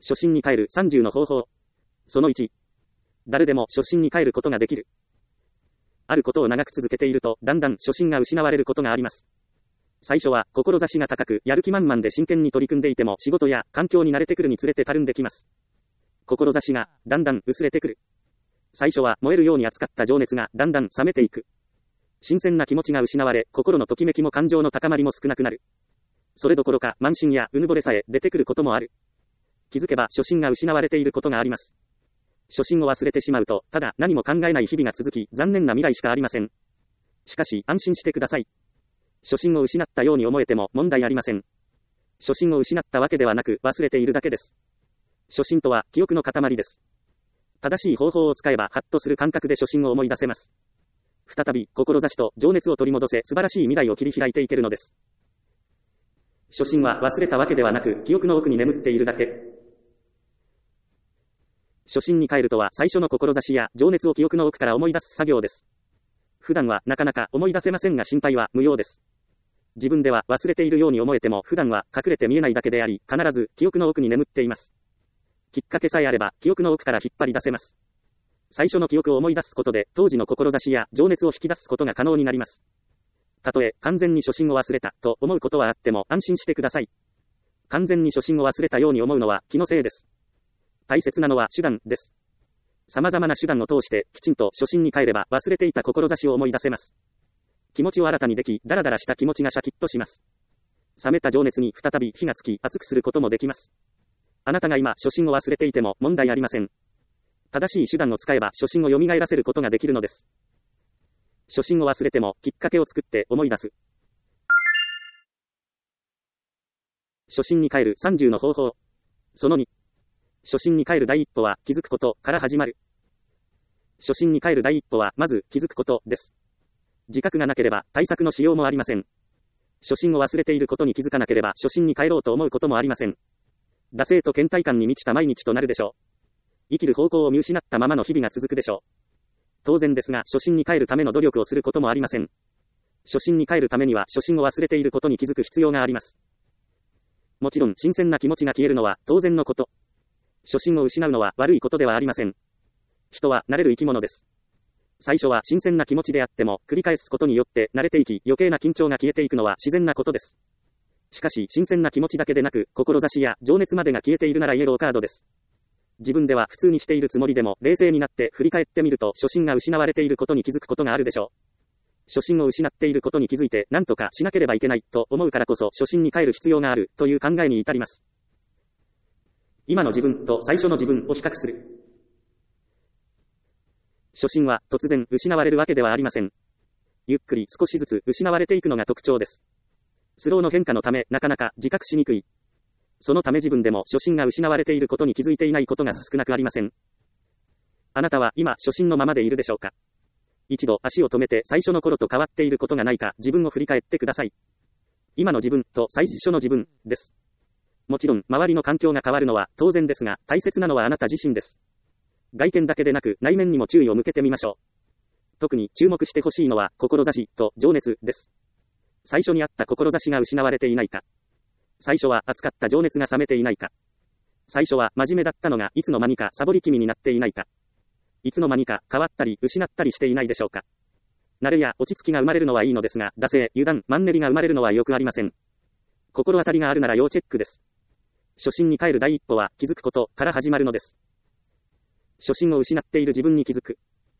初心に帰る30の方法。その1。誰でも初心に帰ることができる。あることを長く続けていると、だんだん初心が失われることがあります。最初は、志が高く、やる気満々で真剣に取り組んでいても、仕事や環境に慣れてくるにつれてたるんできます。志が、だんだん薄れてくる。最初は、燃えるように熱かった情熱が、だんだん冷めていく。新鮮な気持ちが失われ、心のときめきも感情の高まりも少なくなる。それどころか、慢心やうぬぼれさえ出てくることもある。気づけば初心が失われていることがあります。初心を忘れてしまうと、ただ何も考えない日々が続き、残念な未来しかありません。しかし、安心してください。初心を失ったように思えても問題ありません。初心を失ったわけではなく、忘れているだけです。初心とは、記憶の塊です。正しい方法を使えば、ハッとする感覚で初心を思い出せます。再び、志と情熱を取り戻せ、素晴らしい未来を切り開いていけるのです。初心は忘れたわけではなく、記憶の奥に眠っているだけ。初心に帰るとは最初の志や情熱を記憶の奥から思い出す作業です。普段はなかなか思い出せませんが心配は無用です。自分では忘れているように思えても普段は隠れて見えないだけであり、必ず記憶の奥に眠っています。きっかけさえあれば記憶の奥から引っ張り出せます。最初の記憶を思い出すことで当時の志や情熱を引き出すことが可能になります。たとえ完全に初心を忘れたと思うことはあっても安心してください。完全に初心を忘れたように思うのは気のせいです。大切なのは手段です。様々な手段を通してきちんと初心に帰れば忘れていた志を思い出せます。気持ちを新たにでき、ダラダラした気持ちがシャキッとします。冷めた情熱に再び火がつき熱くすることもできます。あなたが今初心を忘れていても問題ありません。正しい手段を使えば初心を蘇らせることができるのです。初心を忘れてもきっかけを作って思い出す。初心に帰る30の方法。その2。初心に帰る第一歩は気づくことから始まる。初心に帰る第一歩はまず気づくことです。自覚がなければ対策のしようもありません。初心を忘れていることに気づかなければ初心に帰ろうと思うこともありません。惰性と倦怠感に満ちた毎日となるでしょう。生きる方向を見失ったままの日々が続くでしょう。当然ですが初心に帰るための努力をすることもありません。初心に帰るためには初心を忘れていることに気づく必要があります。もちろん新鮮な気持ちが消えるのは当然のこと。初心を失うのは悪いことではありません。人は慣れる生き物です。最初は新鮮な気持ちであっても繰り返すことによって慣れていき余計な緊張が消えていくのは自然なことです。しかし新鮮な気持ちだけでなく志や情熱までが消えているならイエローカードです。自分では普通にしているつもりでも冷静になって振り返ってみると初心が失われていることに気づくことがあるでしょう。初心を失っていることに気づいて何とかしなければいけないと思うからこそ初心に帰る必要があるという考えに至ります。今の自分と最初の自分を比較する。初心は突然失われるわけではありません。ゆっくり少しずつ失われていくのが特徴です。スローの変化のためなかなか自覚しにくい。そのため自分でも初心が失われていることに気づいていないことが少なくありません。あなたは今初心のままでいるでしょうか。一度足を止めて最初の頃と変わっていることがないか自分を振り返ってください。今の自分と最初の自分です。もちろん周りの環境が変わるのは当然ですが大切なのはあなた自身です。外見だけでなく内面にも注意を向けてみましょう。特に注目してほしいのは志と情熱です。最初にあった志が失われていないか。最初は熱かった情熱が冷めていないか。最初は真面目だったのがいつの間にかサボり気味になっていないか。いつの間にか変わったり失ったりしていないでしょうか。慣れや落ち着きが生まれるのはいいのですが惰性、油断、マンネリが生まれるのはよくありません。心当たりがあるなら要チェックです。初心に帰る第一歩は気づくことから始まるのです。初心を失っている自分に気づく。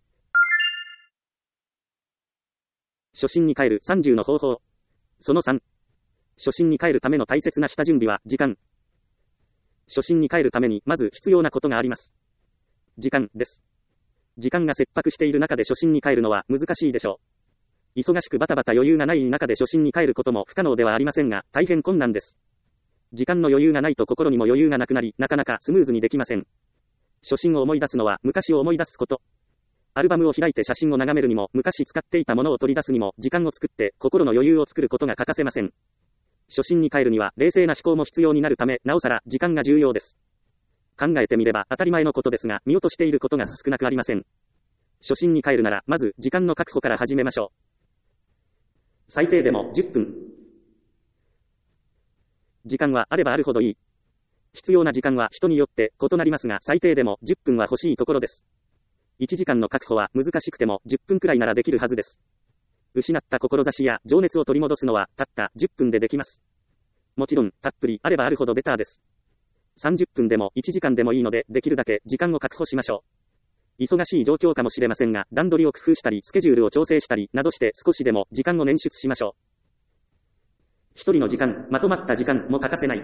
初心に帰る30の方法。その3。初心に帰るための大切な下準備は時間。初心に帰るためにまず必要なことがあります。時間です。時間が切迫している中で初心に帰るのは難しいでしょう。忙しくバタバタ余裕がない中で初心に帰ることも不可能ではありませんが大変困難です。時間の余裕がないと心にも余裕がなくなりなかなかスムーズにできません。初心を思い出すのは昔を思い出すこと。アルバムを開いて写真を眺めるにも昔使っていたものを取り出すにも時間を作って心の余裕を作ることが欠かせません。初心に帰るには冷静な思考も必要になるためなおさら時間が重要です。考えてみれば当たり前のことですが見落としていることが少なくありません。初心に帰るならまず時間の確保から始めましょう。最低でも10分。時間はあればあるほどいい。 必要な時間は人によって異なりますが、最低でも10分は欲しいところです。1時間の確保は難しくても10分くらいならできるはずです。失った志や情熱を取り戻すのはたった10分でできます。もちろん、たっぷりあればあるほどベターです。30分でも1時間でもいいので、できるだけ時間を確保しましょう。忙しい状況かもしれませんが、段取りを工夫したり、スケジュールを調整したりなどして少しでも時間を捻出しましょう。一人の時間、まとまった時間も欠かせない。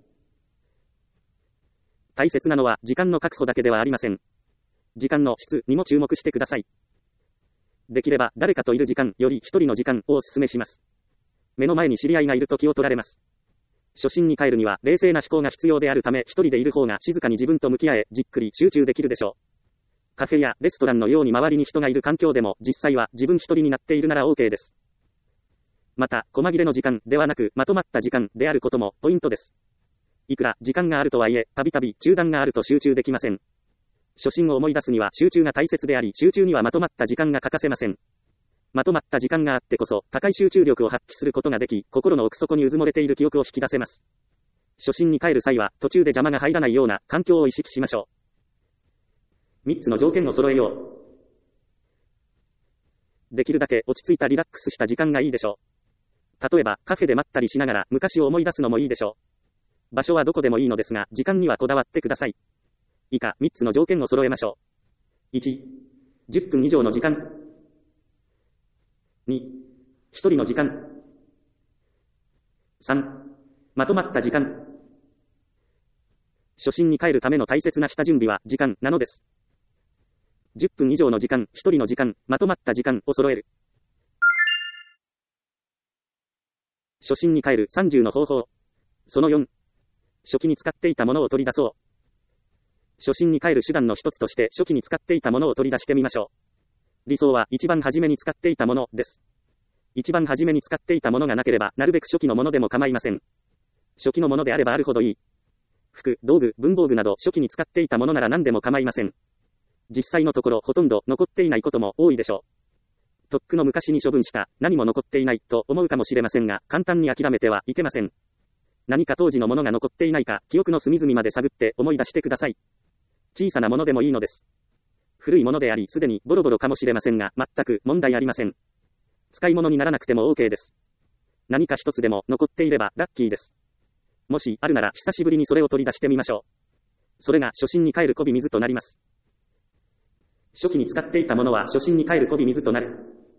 大切なのは時間の確保だけではありません。時間の質にも注目してください。できれば誰かといる時間より一人の時間をお勧めします。目の前に知り合いがいると気を取られます。初心に帰るには冷静な思考が必要であるため、一人でいる方が静かに自分と向き合え、じっくり集中できるでしょう。カフェやレストランのように周りに人がいる環境でも、実際は自分一人になっているなら OK です。また、細切れの時間ではなく、まとまった時間であることもポイントです。いくら時間があるとはいえ、たびたび中断があると集中できません。初心を思い出すには集中が大切であり、集中にはまとまった時間が欠かせません。まとまった時間があってこそ、高い集中力を発揮することができ、心の奥底にうずもれている記憶を引き出せます。初心に帰る際は、途中で邪魔が入らないような環境を意識しましょう。3つの条件を揃えよう。できるだけ落ち着いたリラックスした時間がいいでしょう。例えば、カフェで待ったりしながら昔を思い出すのもいいでしょう。場所はどこでもいいのですが、時間にはこだわってください。以下、3つの条件を揃えましょう。1、10分以上の時間。2、1人の時間。3、まとまった時間。初心に帰るための大切な下準備は時間なのです。10分以上の時間、1人の時間、まとまった時間を揃える。初心に帰る30の方法。その4、初期に使っていたものを取り出そう。初心に帰る手段の一つとして初期に使っていたものを取り出してみましょう。理想は一番初めに使っていたものです。一番初めに使っていたものがなければ、なるべく初期のものでも構いません。初期のものであればあるほどいい。服、道具、文房具など初期に使っていたものなら何でも構いません。実際のところほとんど残っていないことも多いでしょう。とっくの昔に処分した、何も残っていないと思うかもしれませんが、簡単に諦めてはいけません。何か当時のものが残っていないか、記憶の隅々まで探って思い出してください。小さなものでもいいのです。古いものであり、すでにボロボロかもしれませんが、全く問題ありません。使い物にならなくても OK です。何か一つでも残っていればラッキーです。もしあるなら久しぶりにそれを取り出してみましょう。それが初心に帰るこび水となります。初期に使っていたものは初心に帰るこび水となる。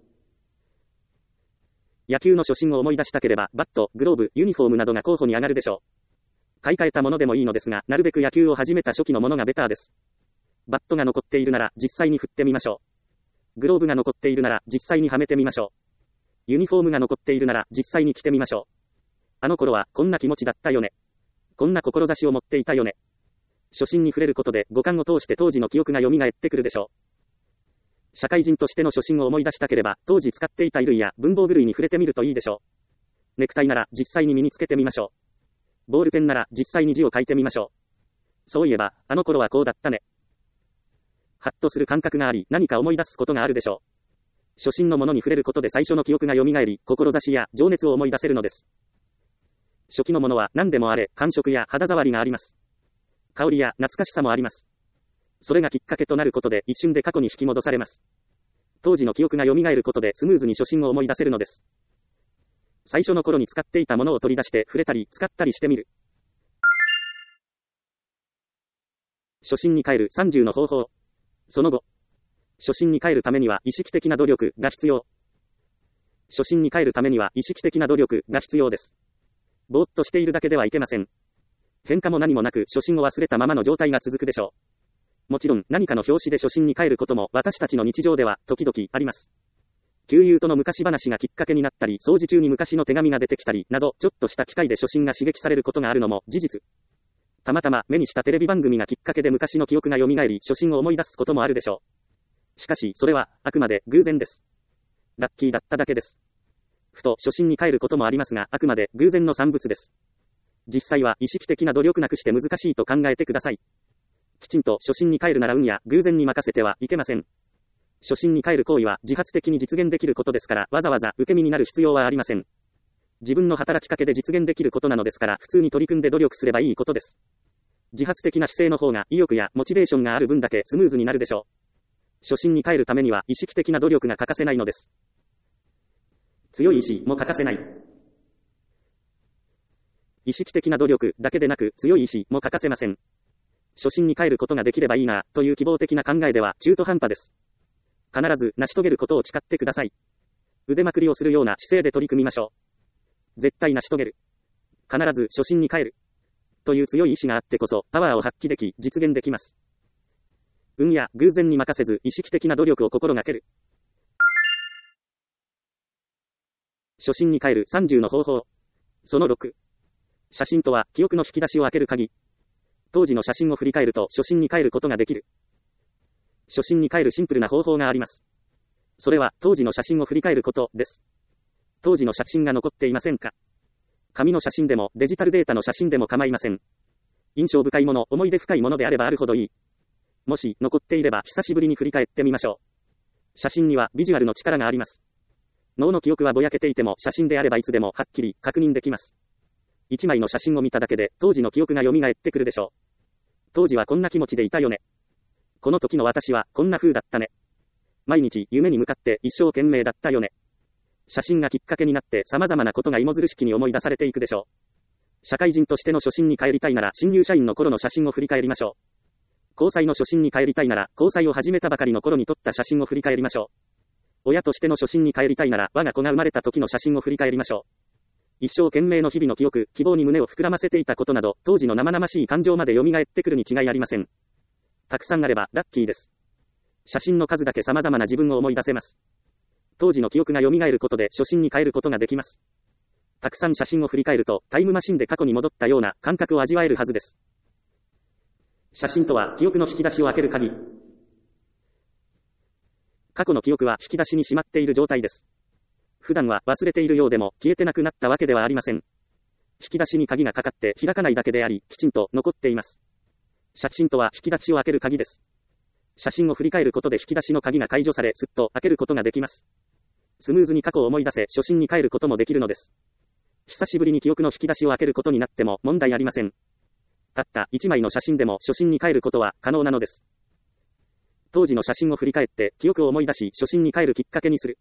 野球の初心を思い出したければ、バット、グローブ、ユニフォームなどが候補に上がるでしょう。買い替えたものでもいいのですが、なるべく野球を始めた初期のものがベターです。バットが残っているなら実際に振ってみましょう。グローブが残っているなら実際にはめてみましょう。ユニフォームが残っているなら実際に着てみましょう。あの頃はこんな気持ちだったよね。こんな志を持っていたよね。初心に触れることで五感を通して当時の記憶が蘇ってくるでしょう。社会人としての初心を思い出したければ、当時使っていた衣類や文房具類に触れてみるといいでしょう。ネクタイなら実際に身につけてみましょう。ボールペンなら実際に字を書いてみましょう。そういえば、あの頃はこうだったね。ハッとする感覚があり、何か思い出すことがあるでしょう。初心のものに触れることで最初の記憶が蘇り、志や情熱を思い出せるのです。初期のものは何でもあれ、感触や肌触りがあります。香りや懐かしさもあります。それがきっかけとなることで一瞬で過去に引き戻されます。当時の記憶が蘇ることでスムーズに初心を思い出せるのです。最初の頃に使っていたものを取り出して触れたり使ったりしてみる。初心に帰る30の方法。その後、初心に帰るためには意識的な努力が必要。初心に帰るためには意識的な努力が必要です。ぼーっとしているだけではいけません。変化も何もなく初心を忘れたままの状態が続くでしょう。もちろん何かの表紙で初心に帰ることも私たちの日常では時々あります。旧友との昔話がきっかけになったり、掃除中に昔の手紙が出てきたりなど、ちょっとした機会で初心が刺激されることがあるのも事実。たまたま目にしたテレビ番組がきっかけで昔の記憶が蘇り、初心を思い出すこともあるでしょう。しかしそれはあくまで偶然です。ラッキーだっただけです。ふと初心に帰ることもありますが、あくまで偶然の産物です。実際は意識的な努力なくして難しいと考えてください。きちんと初心に帰るなら運や偶然に任せてはいけません。初心に帰る行為は自発的に実現できることですから、わざわざ受け身になる必要はありません。自分の働きかけで実現できることなのですから、普通に取り組んで努力すればいいことです。 自発的な姿勢の方が意欲やモチベーションがある分だけスムーズになるでしょう。初心に帰るためには意識的な努力が欠かせないのです。強い意志も欠かせない。意識的な努力だけでなく強い意志も欠かせません。初心に帰ることができればいいなという希望的な考えでは中途半端です。必ず成し遂げることを誓ってください。腕まくりをするような姿勢で取り組みましょう。絶対成し遂げる。必ず初心に帰る。という強い意志があってこそパワーを発揮でき実現できます。運や偶然に任せず意識的な努力を心がける。初心に帰る30の方法。その6。写真とは記憶の引き出しを開ける鍵。当時の写真を振り返ると初心に帰ることができる。初心に帰るシンプルな方法があります。それは当時の写真を振り返ることです。当時の写真が残っていませんか？紙の写真でもデジタルデータの写真でも構いません。印象深いもの、思い出深いものであればあるほどいい。もし残っていれば久しぶりに振り返ってみましょう。写真にはビジュアルの力があります。脳の記憶はぼやけていても写真であればいつでもはっきり確認できます。一枚の写真を見ただけで当時の記憶が蘇ってくるでしょう。当時はこんな気持ちでいたよね。この時の私はこんな風だったね。毎日夢に向かって一生懸命だったよね。写真がきっかけになって様々なことが芋づる式に思い出されていくでしょう。社会人としての初心に帰りたいなら新入社員の頃の写真を振り返りましょう。交際の初心に帰りたいなら交際を始めたばかりの頃に撮った写真を振り返りましょう。親としての初心に帰りたいなら我が子が生まれた時の写真を振り返りましょう。一生懸命の日々の記憶、希望に胸を膨らませていたことなど当時の生々しい感情まで蘇ってくるに違いありません。たくさんあればラッキーです。写真の数だけ様々な自分を思い出せます。当時の記憶が蘇ることで初心に帰ることができます。たくさん写真を振り返るとタイムマシンで過去に戻ったような感覚を味わえるはずです。写真とは記憶の引き出しを開ける鍵。過去の記憶は引き出しにしまっている状態です。普段は忘れているようでも消えてなくなったわけではありません。引き出しに鍵がかかって開かないだけであり、きちんと残っています。写真とは引き出しを開ける鍵です。写真を振り返ることで引き出しの鍵が解除され、すっと開けることができます。スムーズに過去を思い出せ、初心に帰ることもできるのです。久しぶりに記憶の引き出しを開けることになっても問題ありません。たった1枚の写真でも初心に帰ることは可能なのです。当時の写真を振り返って記憶を思い出し、初心に帰るきっかけにする。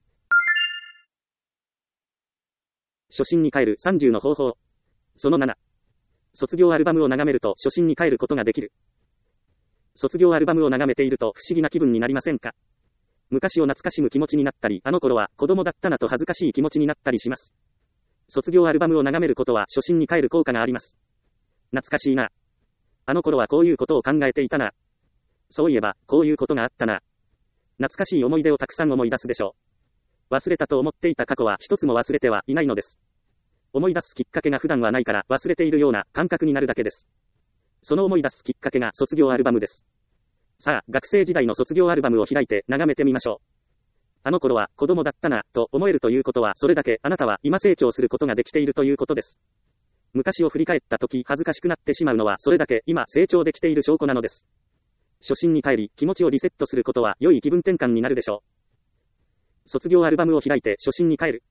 初心に帰る30の方法。その7。卒業アルバムを眺めると初心に帰ることができる。卒業アルバムを眺めていると不思議な気分になりませんか？昔を懐かしむ気持ちになったり、あの頃は子供だったなと恥ずかしい気持ちになったりします。卒業アルバムを眺めることは初心に帰る効果があります。懐かしいな。あの頃はこういうことを考えていたな。そういえば、こういうことがあったな。懐かしい思い出をたくさん思い出すでしょう。忘れたと思っていた過去は一つも忘れてはいないのです。思い出すきっかけが普段はないから忘れているような感覚になるだけです。その思い出すきっかけが卒業アルバムです。さあ、学生時代の卒業アルバムを開いて眺めてみましょう。あの頃は子供だったな、と思えるということは、それだけあなたは今成長することができているということです。昔を振り返った時恥ずかしくなってしまうのは、それだけ今成長できている証拠なのです。初心に帰り、気持ちをリセットすることは良い気分転換になるでしょう。卒業アルバムを開いて初心に帰る。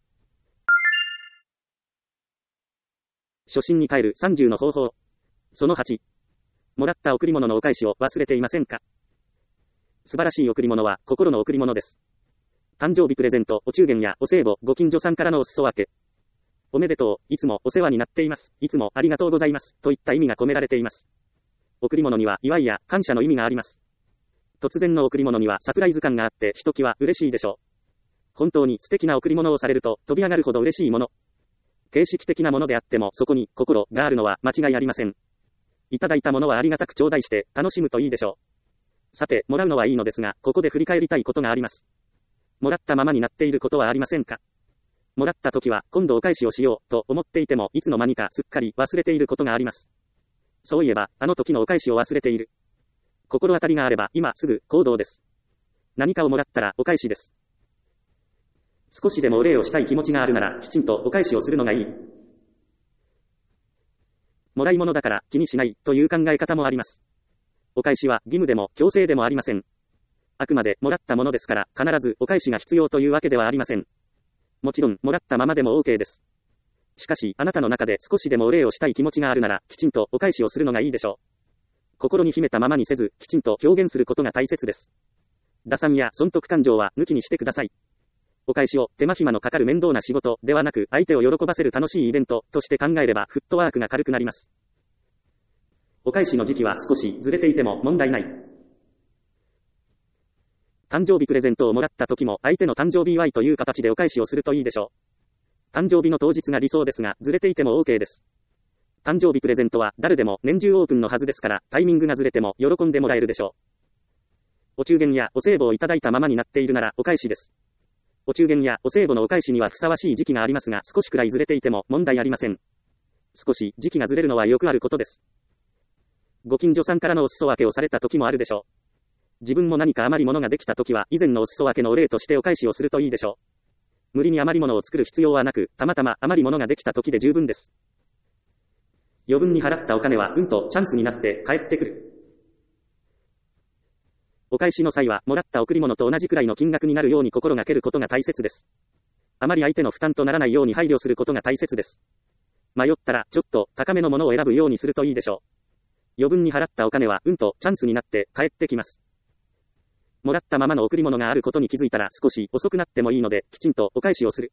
初心に帰る30の方法。その8。もらった贈り物のお返しを忘れていませんか？素晴らしい贈り物は心の贈り物です。誕生日プレゼント、お中元やお歳暮、ご近所さんからのお裾分け。おめでとう、いつもお世話になっています、いつもありがとうございます、といった意味が込められています。贈り物には祝いや感謝の意味があります。突然の贈り物にはサプライズ感があってひときわ嬉しいでしょう。本当に素敵な贈り物をされると飛び上がるほど嬉しいもの。形式的なものであってもそこに心があるのは間違いありません。いただいたものはありがたく頂戴して楽しむといいでしょう。さて、もらうのはいいのですが、ここで振り返りたいことがあります。もらったままになっていることはありませんか？もらった時は今度お返しをしようと思っていてもいつの間にかすっかり忘れていることがあります。そういえば、あの時のお返しを忘れている。心当たりがあれば今すぐ行動です。何かをもらったらお返しです。少しでもお礼をしたい気持ちがあるならきちんとお返しをするのがいい。もらい物だから気にしないという考え方もあります。お返しは義務でも強制でもありません。あくまでもらったものですから必ずお返しが必要というわけではありません。もちろんもらったままでも OK です。しかしあなたの中で少しでもお礼をしたい気持ちがあるならきちんとお返しをするのがいいでしょう。 心に秘めたままにせず、きちんと表現することが大切です。打算や損得感情は抜きにしてください。お返しを手間暇のかかる面倒な仕事ではなく、相手を喜ばせる楽しいイベントとして考えればフットワークが軽くなります。お返しの時期は少しずれていても問題ない。誕生日プレゼントをもらった時も相手の誕生日祝いという形でお返しをするといいでしょう。誕生日の当日が理想ですが、ずれていても OK です。誕生日プレゼントは誰でも年中オープンのはずですから、タイミングがずれても喜んでもらえるでしょう。お中元やお歳暮をいただいたままになっているならお返しです。お中元やお歳暮のお返しにはふさわしい時期がありますが、少しくらいずれていても問題ありません。少し時期がずれるのはよくあることです。ご近所さんからのお裾分けをされた時もあるでしょう。自分も何か余り物ができた時は、以前のお裾分けのお礼としてお返しをするといいでしょう。無理に余り物を作る必要はなく、たまたま余り物ができた時で十分です。余分に払ったお金はとチャンスになって帰ってくる。お返しの際は、もらった贈り物と同じくらいの金額になるように心がけることが大切です。あまり相手の負担とならないように配慮することが大切です。迷ったら、ちょっと高めのものを選ぶようにするといいでしょう。余分に払ったお金はとチャンスになって帰ってきます。もらったままの贈り物があることに気づいたら少し遅くなってもいいので、きちんとお返しをする。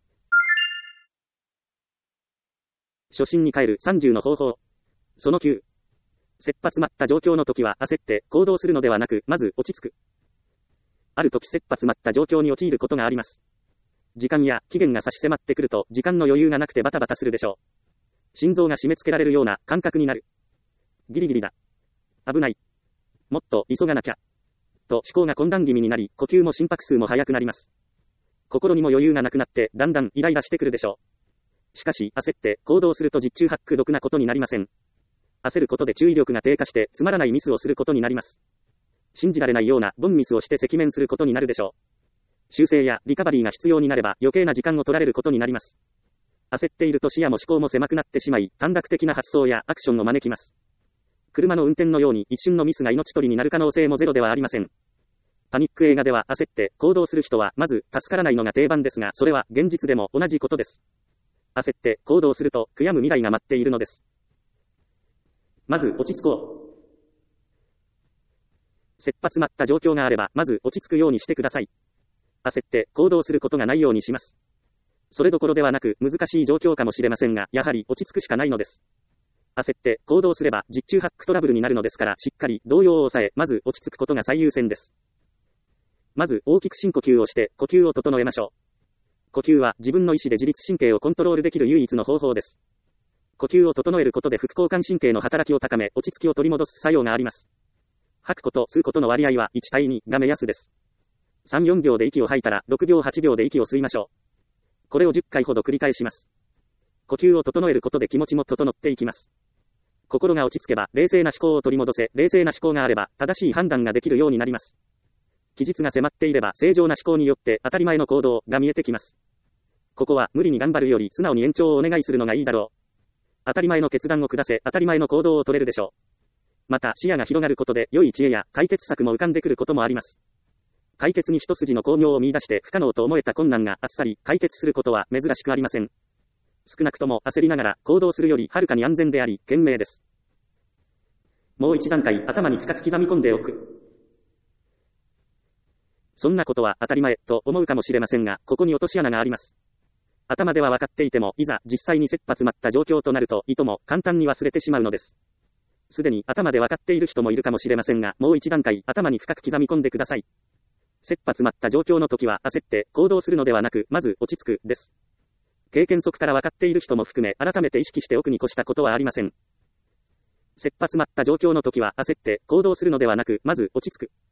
初心に帰る30の方法。その9。切羽詰まった状況の時は焦って行動するのではなく、まず落ち着く。ある時切羽詰まった状況に陥ることがあります。時間や期限が差し迫ってくると、時間の余裕がなくてバタバタするでしょう。心臓が締め付けられるような感覚になる。ギリギリだ。危ない。もっと急がなきゃ。と思考が混乱気味になり、呼吸も心拍数も速くなります。心にも余裕がなくなって、だんだんイライラしてくるでしょう。しかし、焦って行動すると十中八九ろくなことになりません。焦ることで注意力が低下して、つまらないミスをすることになります。信じられないような凡ミスをして赤面することになるでしょう。修正やリカバリーが必要になれば余計な時間を取られることになります。焦っていると視野も思考も狭くなってしまい、短絡的な発想やアクションを招きます。車の運転のように一瞬のミスが命取りになる可能性もゼロではありません。パニック映画では焦って行動する人はまず助からないのが定番ですが、それは現実でも同じことです。焦って行動すると悔やむ未来が待っているのです。まず落ち着こう。切羽詰まった状況があれば、まず落ち着くようにしてください。焦って行動することがないようにします。それどころではなく難しい状況かもしれませんが、やはり落ち着くしかないのです。焦って行動すれば十中八九トラブルになるのですから、しっかり動揺を抑え、まず落ち着くことが最優先です。まず大きく深呼吸をして呼吸を整えましょう。呼吸は自分の意思で自律神経をコントロールできる唯一の方法です。呼吸を整えることで副交感神経の働きを高め、落ち着きを取り戻す作用があります。吐くこと、吸うことの割合は1対2が目安です。3、4秒で息を吐いたら6秒、8秒で息を吸いましょう。これを10回ほど繰り返します。呼吸を整えることで気持ちも整っていきます。心が落ち着けば冷静な思考を取り戻せ、冷静な思考があれば正しい判断ができるようになります。期日が迫っていれば正常な思考によって当たり前の行動が見えてきます。ここは無理に頑張るより素直に延長をお願いするのがいいだろう。当たり前の決断を下せ、当たり前の行動を取れるでしょう。また視野が広がることで良い知恵や解決策も浮かんでくることもあります。解決に一筋の巧妙を見出して不可能と思えた困難があっさり解決することは珍しくありません。少なくとも焦りながら行動するよりはるかに安全であり、賢明です。もう一段階頭に深く刻み込んでおく。そんなことは当たり前と思うかもしれませんが、ここに落とし穴があります。頭では分かっていても、いざ実際に切羽詰まった状況となると、いとも簡単に忘れてしまうのです。すでに頭で分かっている人もいるかもしれませんが、もう一段階頭に深く刻み込んでください。切羽詰まった状況の時は焦って行動するのではなく、まず落ち着くです。経験則から分かっている人も含め、改めて意識しておくに越したことはありません。切羽詰まった状況の時は焦って行動するのではなく、まず落ち着く。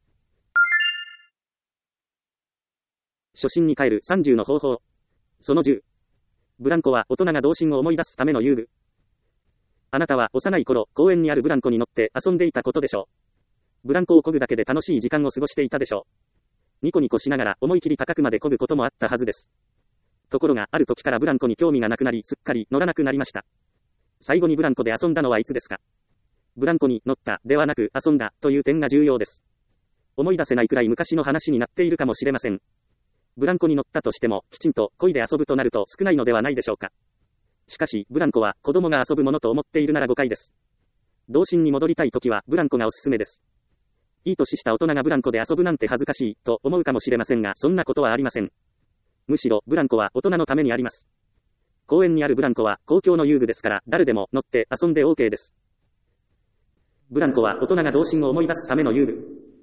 初心に帰る30の方法。その10。ブランコは大人が童心を思い出すための遊具。あなたは幼い頃、公園にあるブランコに乗って遊んでいたことでしょう。ブランコを漕ぐだけで楽しい時間を過ごしていたでしょう。ニコニコしながら思い切り高くまで漕ぐこともあったはずです。ところがある時からブランコに興味がなくなり、すっかり乗らなくなりました。最後にブランコで遊んだのはいつですか？ブランコに乗ったではなく遊んだという点が重要です。思い出せないくらい昔の話になっているかもしれません。ブランコに乗ったとしても、きちんと漕いで遊ぶとなると少ないのではないでしょうか。しかし、ブランコは子供が遊ぶものと思っているなら誤解です。 童心に戻りたいときはブランコがおすすめです。いい年した大人がブランコで遊ぶなんて恥ずかしいと思うかもしれませんが、そんなことはありません。むしろブランコは大人のためにあります。公園にあるブランコは公共の遊具ですから誰でも乗って遊んで OK です。ブランコは大人が童心を思い出すための遊具。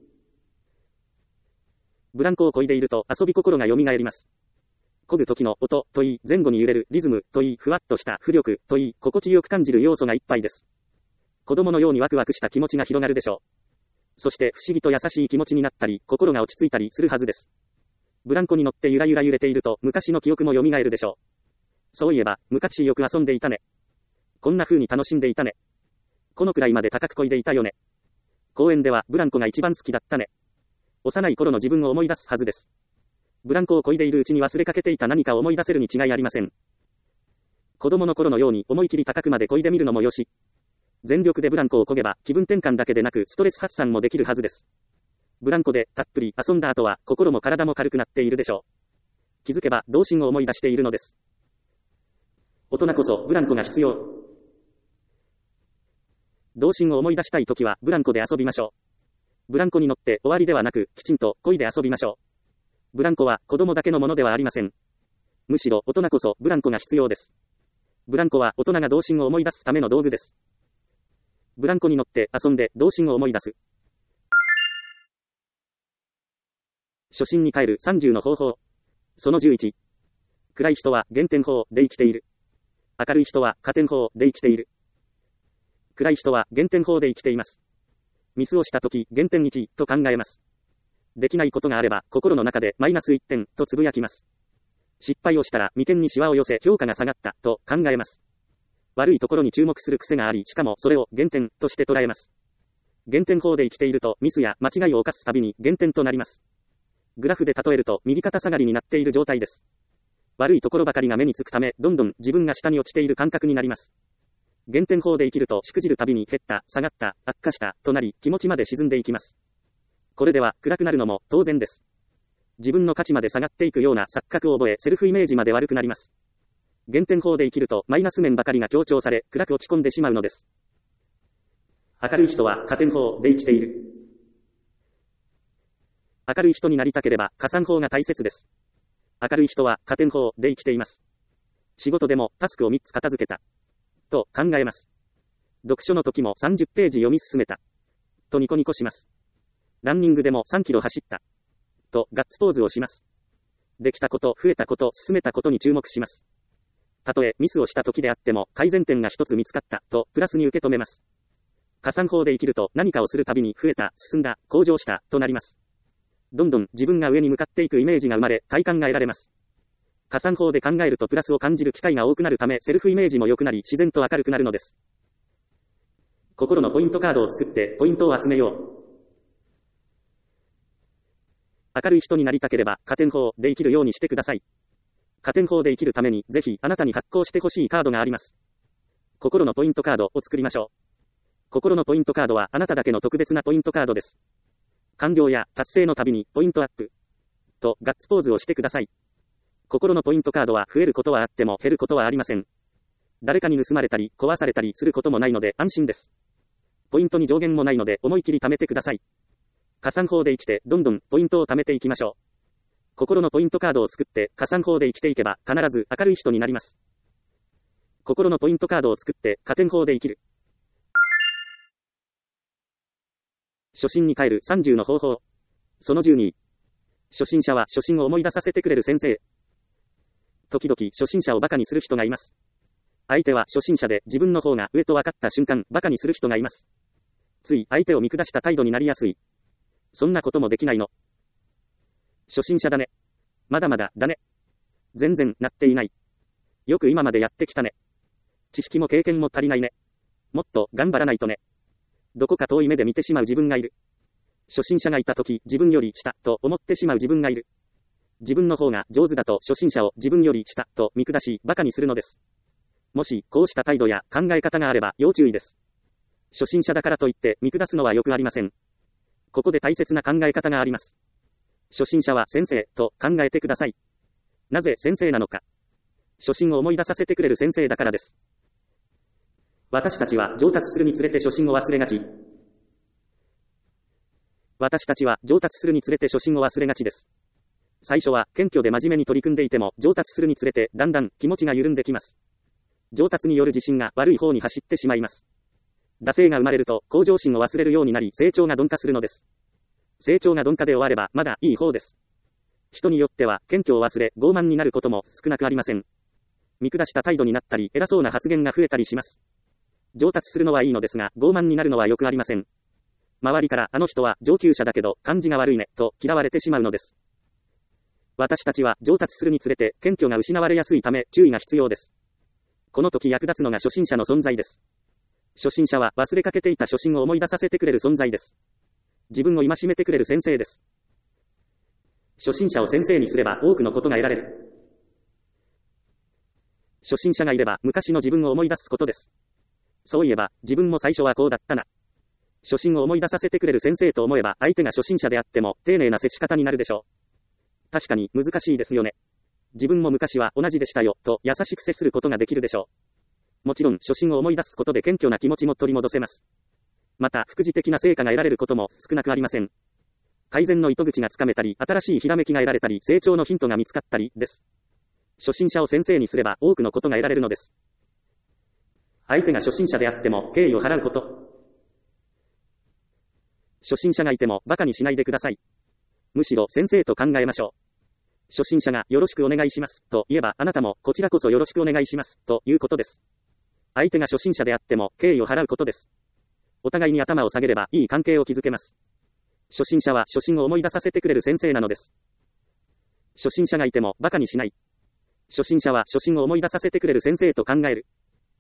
ブランコを漕いでいると遊び心が蘇ります。漕ぐ時の音といい、前後に揺れるリズムといい、ふわっとした浮力といい、心地よく感じる要素がいっぱいです。子供のようにワクワクした気持ちが広がるでしょう。そして不思議と優しい気持ちになったり、心が落ち着いたりするはずです。ブランコに乗ってゆらゆら揺れていると昔の記憶も蘇るでしょう。そういえば、昔よく遊んでいたね。こんな風に楽しんでいたね。このくらいまで高く漕いでいたよね。公園ではブランコが一番好きだったね。幼い頃の自分を思い出すはずです。ブランコを漕いでいるうちに忘れかけていた何かを思い出せるに違いありません。子供の頃のように思い切り高くまで漕いでみるのもよし。全力でブランコを漕げば気分転換だけでなくストレス発散もできるはずです。ブランコでたっぷり遊んだ後は心も体も軽くなっているでしょう。気づけば童心を思い出しているのです。大人こそブランコが必要。童心を思い出したいときはブランコで遊びましょう。ブランコに乗って終わりではなくきちんと漕いで遊びましょう。ブランコは子供だけのものではありません。むしろ大人こそブランコが必要です。ブランコは大人が童心を思い出すための道具です。ブランコに乗って遊んで童心を思い出す。初心に帰る30の方法。その11。暗い人は減点法で生きている。明るい人は加点法で生きている。暗い人は減点法で生きています。ミスをしたとき減点1と考えます。できないことがあれば心の中でマイナス1点とつぶやきます。失敗をしたら眉間にシワを寄せ評価が下がったと考えます。悪いところに注目する癖があり、しかもそれを減点として捉えます。減点法で生きているとミスや間違いを犯すたびに減点となります。グラフで例えると右肩下がりになっている状態です。悪いところばかりが目につくため、どんどん自分が下に落ちている感覚になります。減点法で生きるとしくじるたびに減った、下がった、悪化したとなり、気持ちまで沈んでいきます。これでは暗くなるのも当然です。自分の価値まで下がっていくような錯覚を覚え、セルフイメージまで悪くなります。減点法で生きるとマイナス面ばかりが強調され、暗く落ち込んでしまうのです。明るい人は加点法で生きている。明るい人になりたければ加算法が大切です。明るい人は加点法で生きています。仕事でもタスクを3つ片付けた。と考えます。読書の時も30ページ読み進めた。とニコニコします。ランニングでも3キロ走った。とガッツポーズをします。できたこと、増えたこと、進めたことに注目します。たとえミスをした時であっても改善点が一つ見つかったとプラスに受け止めます。加算法で生きると何かをするたびに増えた、進んだ、向上したとなります。どんどん自分が上に向かっていくイメージが生まれ、快感が得られます。加算法で考えるとプラスを感じる機会が多くなるため、セルフイメージも良くなり、自然と明るくなるのです。心のポイントカードを作ってポイントを集めよう。明るい人になりたければ加点法で生きるようにしてください。加点法で生きるためにぜひあなたに発行してほしいカードがあります。心のポイントカードを作りましょう。心のポイントカードはあなただけの特別なポイントカードです。完了や達成のたびにポイントアップとガッツポーズをしてください。心のポイントカードは増えることはあっても減ることはありません。誰かに盗まれたり壊されたりすることもないので安心です。ポイントに上限もないので思い切り貯めてください。加算法で生きてどんどんポイントを貯めていきましょう。心のポイントカードを作って加算法で生きていけば必ず明るい人になります。心のポイントカードを作って加点法で生きる。初心に帰る30の方法。その12。初心者は初心を思い出させてくれる先生。時々初心者をバカにする人がいます。相手は初心者で自分の方が上と分かった瞬間、バカにする人がいます。つい相手を見下した態度になりやすい。そんなこともできないの。初心者だね。まだまだだね。全然なっていない。よく今までやってきたね。知識も経験も足りないね。もっと頑張らないとね。どこか遠い目で見てしまう自分がいる。初心者がいたとき自分より下と思ってしまう自分がいる。自分の方が上手だと初心者を自分より下と見下しバカにするのです。もしこうした態度や考え方があれば要注意です。初心者だからといって見下すのはよくありません。ここで大切な考え方があります。初心者は先生と考えてください。なぜ先生なのか。初心を思い出させてくれる先生だからです。 私たちは上達するにつれて初心を忘れがち。私たちは上達するにつれて初心を忘れがちです。最初は謙虚で真面目に取り組んでいても、上達するにつれてだんだん気持ちが緩んできます。上達による自信が悪い方に走ってしまいます。惰性が生まれると向上心を忘れるようになり、成長が鈍化するのです。成長が鈍化で終わればまだいい方です。人によっては謙虚を忘れ傲慢になることも少なくありません。見下した態度になったり偉そうな発言が増えたりします。上達するのはいいのですが、傲慢になるのはよくありません。周りからあの人は上級者だけど感じが悪いねと嫌われてしまうのです。私たちは上達するにつれて謙虚が失われやすいため注意が必要です。この時役立つのが初心者の存在です。初心者は忘れかけていた初心を思い出させてくれる存在です。自分を戒めてくれる先生です。初心者を先生にすれば多くのことが得られる。初心者がいれば昔の自分を思い出すことです。そういえば自分も最初はこうだったな。初心を思い出させてくれる先生と思えば相手が初心者であっても丁寧な接し方になるでしょう。確かに難しいですよね。自分も昔は同じでしたよと優しく接することができるでしょう。もちろん初心を思い出すことで謙虚な気持ちも取り戻せます。また副次的な成果が得られることも少なくありません。改善の糸口がつかめたり、新しいひらめきが得られたり、成長のヒントが見つかったりです。初心者を先生にすれば多くのことが得られるのです。相手が初心者であっても敬意を払うこと。初心者がいても馬鹿にしないでください。むしろ先生と考えましょう。初心者がよろしくお願いしますと言えば、あなたもこちらこそよろしくお願いしますということです。相手が初心者であっても敬意を払うことです。お互いに頭を下げればいい関係を築けます。初心者は初心を思い出させてくれる先生なのです。初心者がいても馬鹿にしない。初心者は初心を思い出させてくれる先生と考える。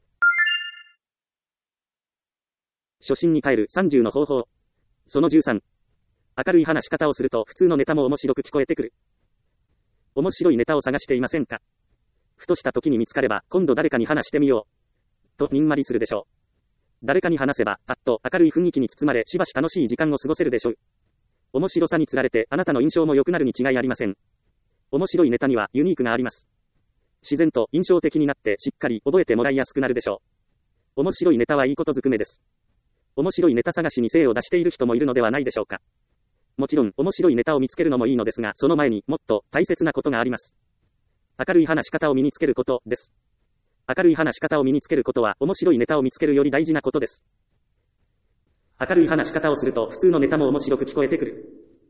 初心に帰る30の方法。その13。明るい話し方をすると普通のネタも面白く聞こえてくる。面白いネタを探していませんか？ふとした時に見つかれば、今度誰かに話してみよう。とにんまりするでしょう。誰かに話せば、パッと明るい雰囲気に包まれ、しばし楽しい時間を過ごせるでしょう。面白さにつられて、あなたの印象も良くなるに違いありません。面白いネタにはユニークがあります。自然と印象的になって、しっかり覚えてもらいやすくなるでしょう。面白いネタはいいことずくめです。面白いネタ探しに精を出している人もいるのではないでしょうか。もちろん、面白いネタを見つけるのもいいのですが、その前にもっと大切なことがあります。明るい話し方を身につけることです。明るい話し方を身につけることは、面白いネタを見つけるより大事なことです。明るい話し方をすると、普通のネタも面白く聞こえてくる。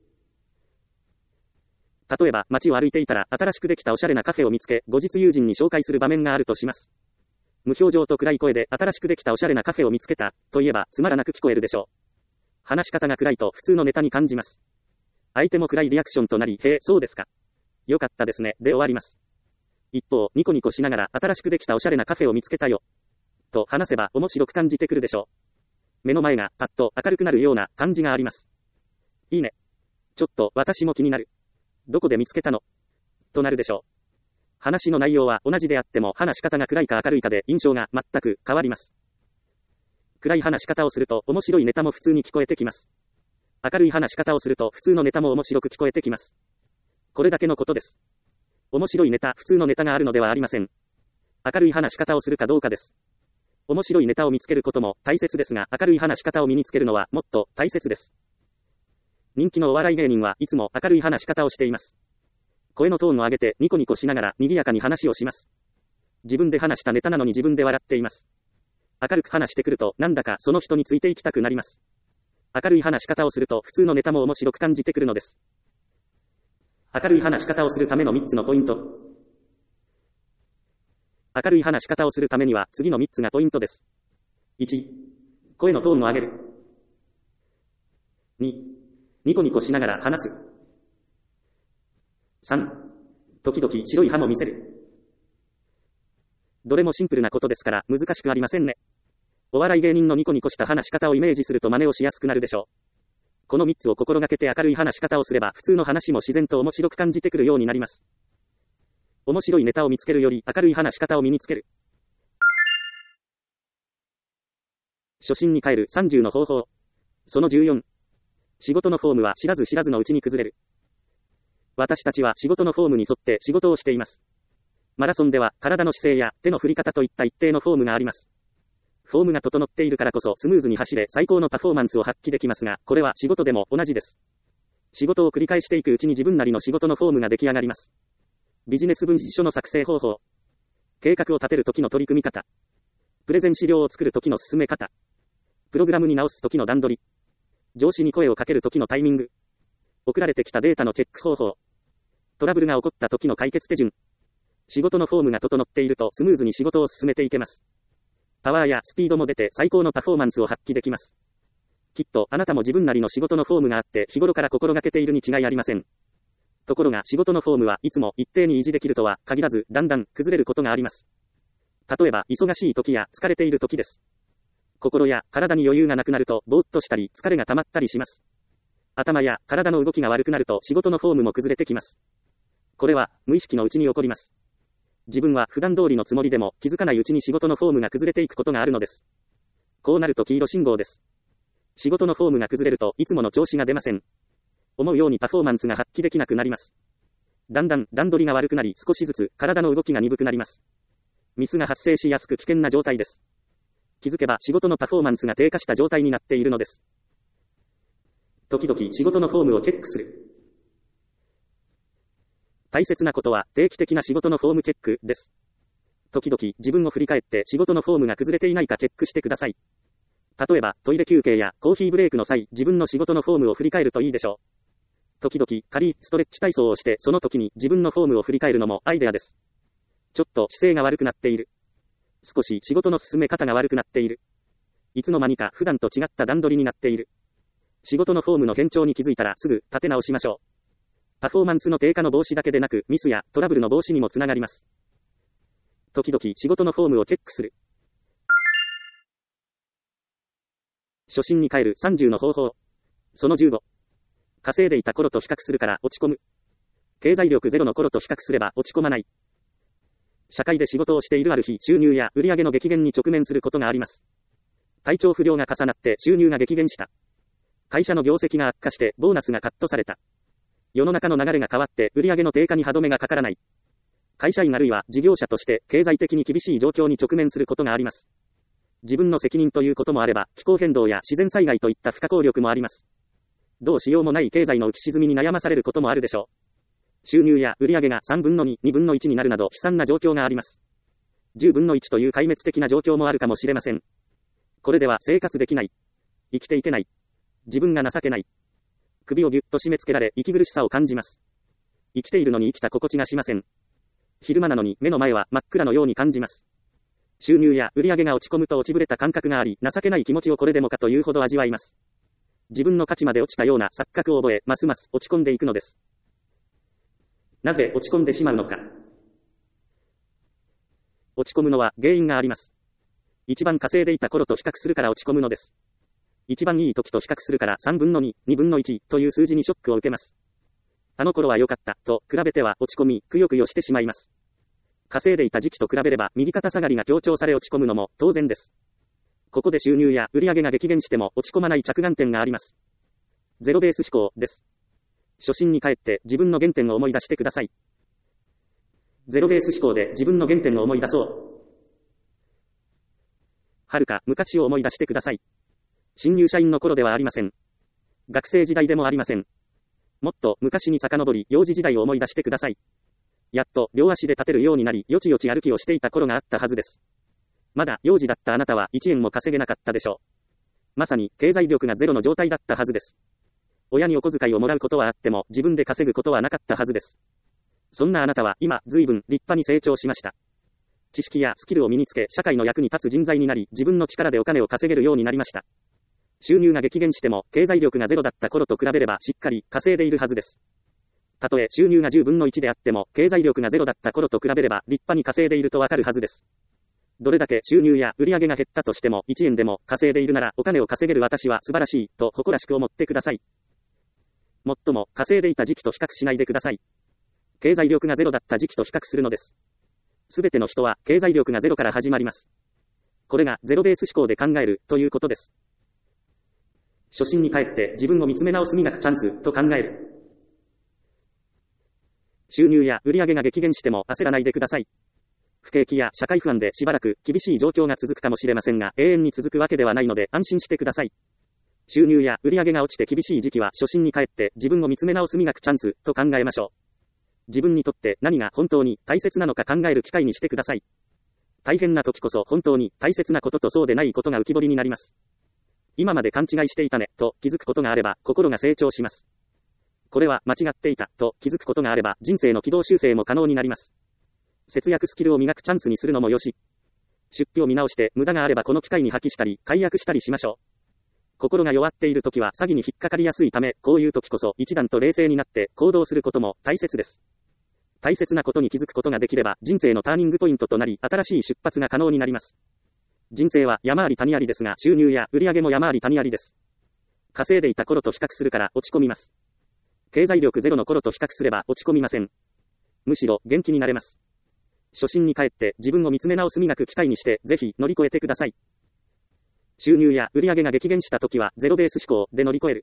例えば、街を歩いていたら、新しくできたおしゃれなカフェを見つけ、後日友人に紹介する場面があるとします。無表情と暗い声で、新しくできたおしゃれなカフェを見つけた、と言えば、つまらなく聞こえるでしょう。話し方が暗いと普通のネタに感じます。相手も暗いリアクションとなり、へえ、そうですか。よかったですね、で終わります。一方、ニコニコしながら新しくできたおしゃれなカフェを見つけたよ。と話せば面白く感じてくるでしょう。目の前がパッと明るくなるような感じがあります。いいね。ちょっと私も気になる。どこで見つけたの？となるでしょう。話の内容は同じであっても話し方が暗いか明るいかで印象が全く変わります。暗い話し方をすると面白いネタも普通に聞こえてきます。明るい話し方をすると普通のネタも面白く聞こえてきます。これだけのことです。面白いネタ、普通のネタがあるのではありません。明るい話し方をするかどうかです。面白いネタを見つけることも大切ですが、明るい話し方を身につけるのはもっと大切です。人気のお笑い芸人はいつも明るい話し方をしています。声のトーンを上げてニコニコしながら賑やかに話をします。自分で話したネタなのに自分で笑っています。明るく話してくるとなんだかその人についていきたくなります。明るい話し方をすると普通のネタも面白く感じてくるのです。明るい話し方をするための3つのポイント。明るい話し方をするためには次の3つがポイントです。1、声のトーンを上げる。2、ニコニコしながら話す。3、時々白い歯も見せる。どれもシンプルなことですから難しくありませんね。お笑い芸人のニコニコした話し方をイメージすると真似をしやすくなるでしょう。この3つを心がけて明るい話し方をすれば普通の話も自然と面白く感じてくるようになります。面白いネタを見つけるより明るい話し方を身につける。初心に帰る30の方法。その14。仕事のフォームは知らず知らずのうちに崩れる。私たちは仕事のフォームに沿って仕事をしています。マラソンでは体の姿勢や手の振り方といった一定のフォームがあります。 フォームが整っているからこそスムーズに走れ最高のパフォーマンスを発揮できますが、これは仕事でも同じです。仕事を繰り返していくうちに自分なりの仕事のフォームが出来上がります。ビジネス文書の作成方法。計画を立てる時の取り組み方。プレゼン資料を作る時の進め方。プログラムに直す時の段取り。上司に声をかける時のタイミング。送られてきたデータのチェック方法。トラブルが起こった時の解決手順。仕事のフォームが整っているとスムーズに仕事を進めていけます。パワーやスピードも出て最高のパフォーマンスを発揮できます。きっとあなたも自分なりの仕事のフォームがあって日頃から心がけているに違いありません。ところが仕事のフォームはいつも一定に維持できるとは限らずだんだん崩れることがあります。例えば忙しい時や疲れている時です。心や体に余裕がなくなるとぼーっとしたり疲れが溜まったりします。頭や体の動きが悪くなると仕事のフォームも崩れてきます。これは無意識のうちに起こります。自分は普段通りのつもりでも気づかないうちに仕事のフォームが崩れていくことがあるのです。こうなると黄色信号です。仕事のフォームが崩れるといつもの調子が出ません。思うようにパフォーマンスが発揮できなくなります。だんだん段取りが悪くなり少しずつ体の動きが鈍くなります。ミスが発生しやすく危険な状態です。気づけば仕事のパフォーマンスが低下した状態になっているのです。時々仕事のフォームをチェックする。大切なことは定期的な仕事のフォームチェックです。時々自分を振り返って仕事のフォームが崩れていないかチェックしてください。例えばトイレ休憩やコーヒーブレイクの際、自分の仕事のフォームを振り返るといいでしょう。時々軽いストレッチ体操をしてその時に自分のフォームを振り返るのもアイデアです。ちょっと姿勢が悪くなっている。少し仕事の進め方が悪くなっている。いつの間にか普段と違った段取りになっている。仕事のフォームの変調に気づいたらすぐ立て直しましょう。パフォーマンスの低下の防止だけでなくミスやトラブルの防止にもつながります。時々仕事のフォームをチェックする。初心に帰る30の方法。その15。稼いでいた頃と比較するから落ち込む。経済力ゼロの頃と比較すれば落ち込まない。社会で仕事をしているある日、収入や売上の激減に直面することがあります。体調不良が重なって収入が激減した。会社の業績が悪化してボーナスがカットされた。世の中の流れが変わって売上の低下に歯止めがかからない。会社員あるいは事業者として経済的に厳しい状況に直面することがあります。自分の責任ということもあれば気候変動や自然災害といった不可抗力もあります。どうしようもない経済の浮き沈みに悩まされることもあるでしょう。収入や売上が3分の2、2分の1になるなど悲惨な状況があります。10分の1という壊滅的な状況もあるかもしれません。これでは生活できない。生きていけない。自分が情けない。首をぎゅっと締め付けられ息苦しさを感じます。生きているのに生きた心地がしません。昼間なのに目の前は真っ暗のように感じます。収入や売上が落ち込むと落ちぶれた感覚があり、情けない気持ちをこれでもかというほど味わいます。自分の価値まで落ちたような錯覚を覚え、ますます落ち込んでいくのです。なぜ落ち込んでしまうのか。落ち込むのは原因があります。一番稼いでいた頃と比較するから落ち込むのです。一番いい時と比較するから3分の2、2分の1という数字にショックを受けます。あの頃は良かったと比べては落ち込み、くよくよしてしまいます。稼いでいた時期と比べれば右肩下がりが強調され落ち込むのも当然です。ここで収入や売上が激減しても落ち込まない着眼点があります。ゼロベース思考です。初心に帰って自分の原点を思い出してください。ゼロベース思考で自分の原点を思い出そう。はるか昔を思い出してください。新入社員の頃ではありません。学生時代でもありません。もっと昔に遡り幼児時代を思い出してください。やっと両足で立てるようになりよちよち歩きをしていた頃があったはずです。まだ幼児だったあなたは1円も稼げなかったでしょう。まさに経済力がゼロの状態だったはずです。親にお小遣いをもらうことはあっても自分で稼ぐことはなかったはずです。そんなあなたは今随分立派に成長しました。知識やスキルを身につけ社会の役に立つ人材になり自分の力でお金を稼げるようになりました。収入が激減しても経済力がゼロだった頃と比べればしっかり稼いでいるはずです。たとえ収入が10分の1であっても経済力がゼロだった頃と比べれば立派に稼いでいるとわかるはずです。どれだけ収入や売上が減ったとしても1円でも稼いでいるならお金を稼げる私は素晴らしいと誇らしく思ってください。もっとも稼いでいた時期と比較しないでください。経済力がゼロだった時期と比較するのです。すべての人は経済力がゼロから始まります。これがゼロベース思考で考えるということです。初心に帰って自分を見つめ直す磨くチャンスと考える。収入や売上が激減しても焦らないでください。 不景気や社会不安でしばらく厳しい状況が続くかもしれませんが、永遠に続くわけではないので安心してください。収入や売上が落ちて厳しい時期は初心に帰って自分を見つめ直す磨くチャンスと考えましょう。自分にとって何が本当に大切なのか考える機会にしてください。大変な時こそ本当に大切なこととそうでないことが浮き彫りになります。今まで勘違いしていたねと気づくことがあれば心が成長します。これは間違っていたと気づくことがあれば人生の軌道修正も可能になります。節約スキルを磨くチャンスにするのもよし。出費を見直して無駄があればこの機会に破棄したり解約したりしましょう。心が弱っている時は詐欺に引っかかりやすいため、こういう時こそ一段と冷静になって行動することも大切です。大切なことに気づくことができれば人生のターニングポイントとなり新しい出発が可能になります。人生は山あり谷ありですが収入や売上も山あり谷ありです。稼いでいた頃と比較するから落ち込みます。経済力ゼロの頃と比較すれば落ち込みません。むしろ元気になれます。初心に帰って自分を見つめ直す磨く機会にしてぜひ乗り越えてください。収入や売上が激減した時はゼロベース思考で乗り越える。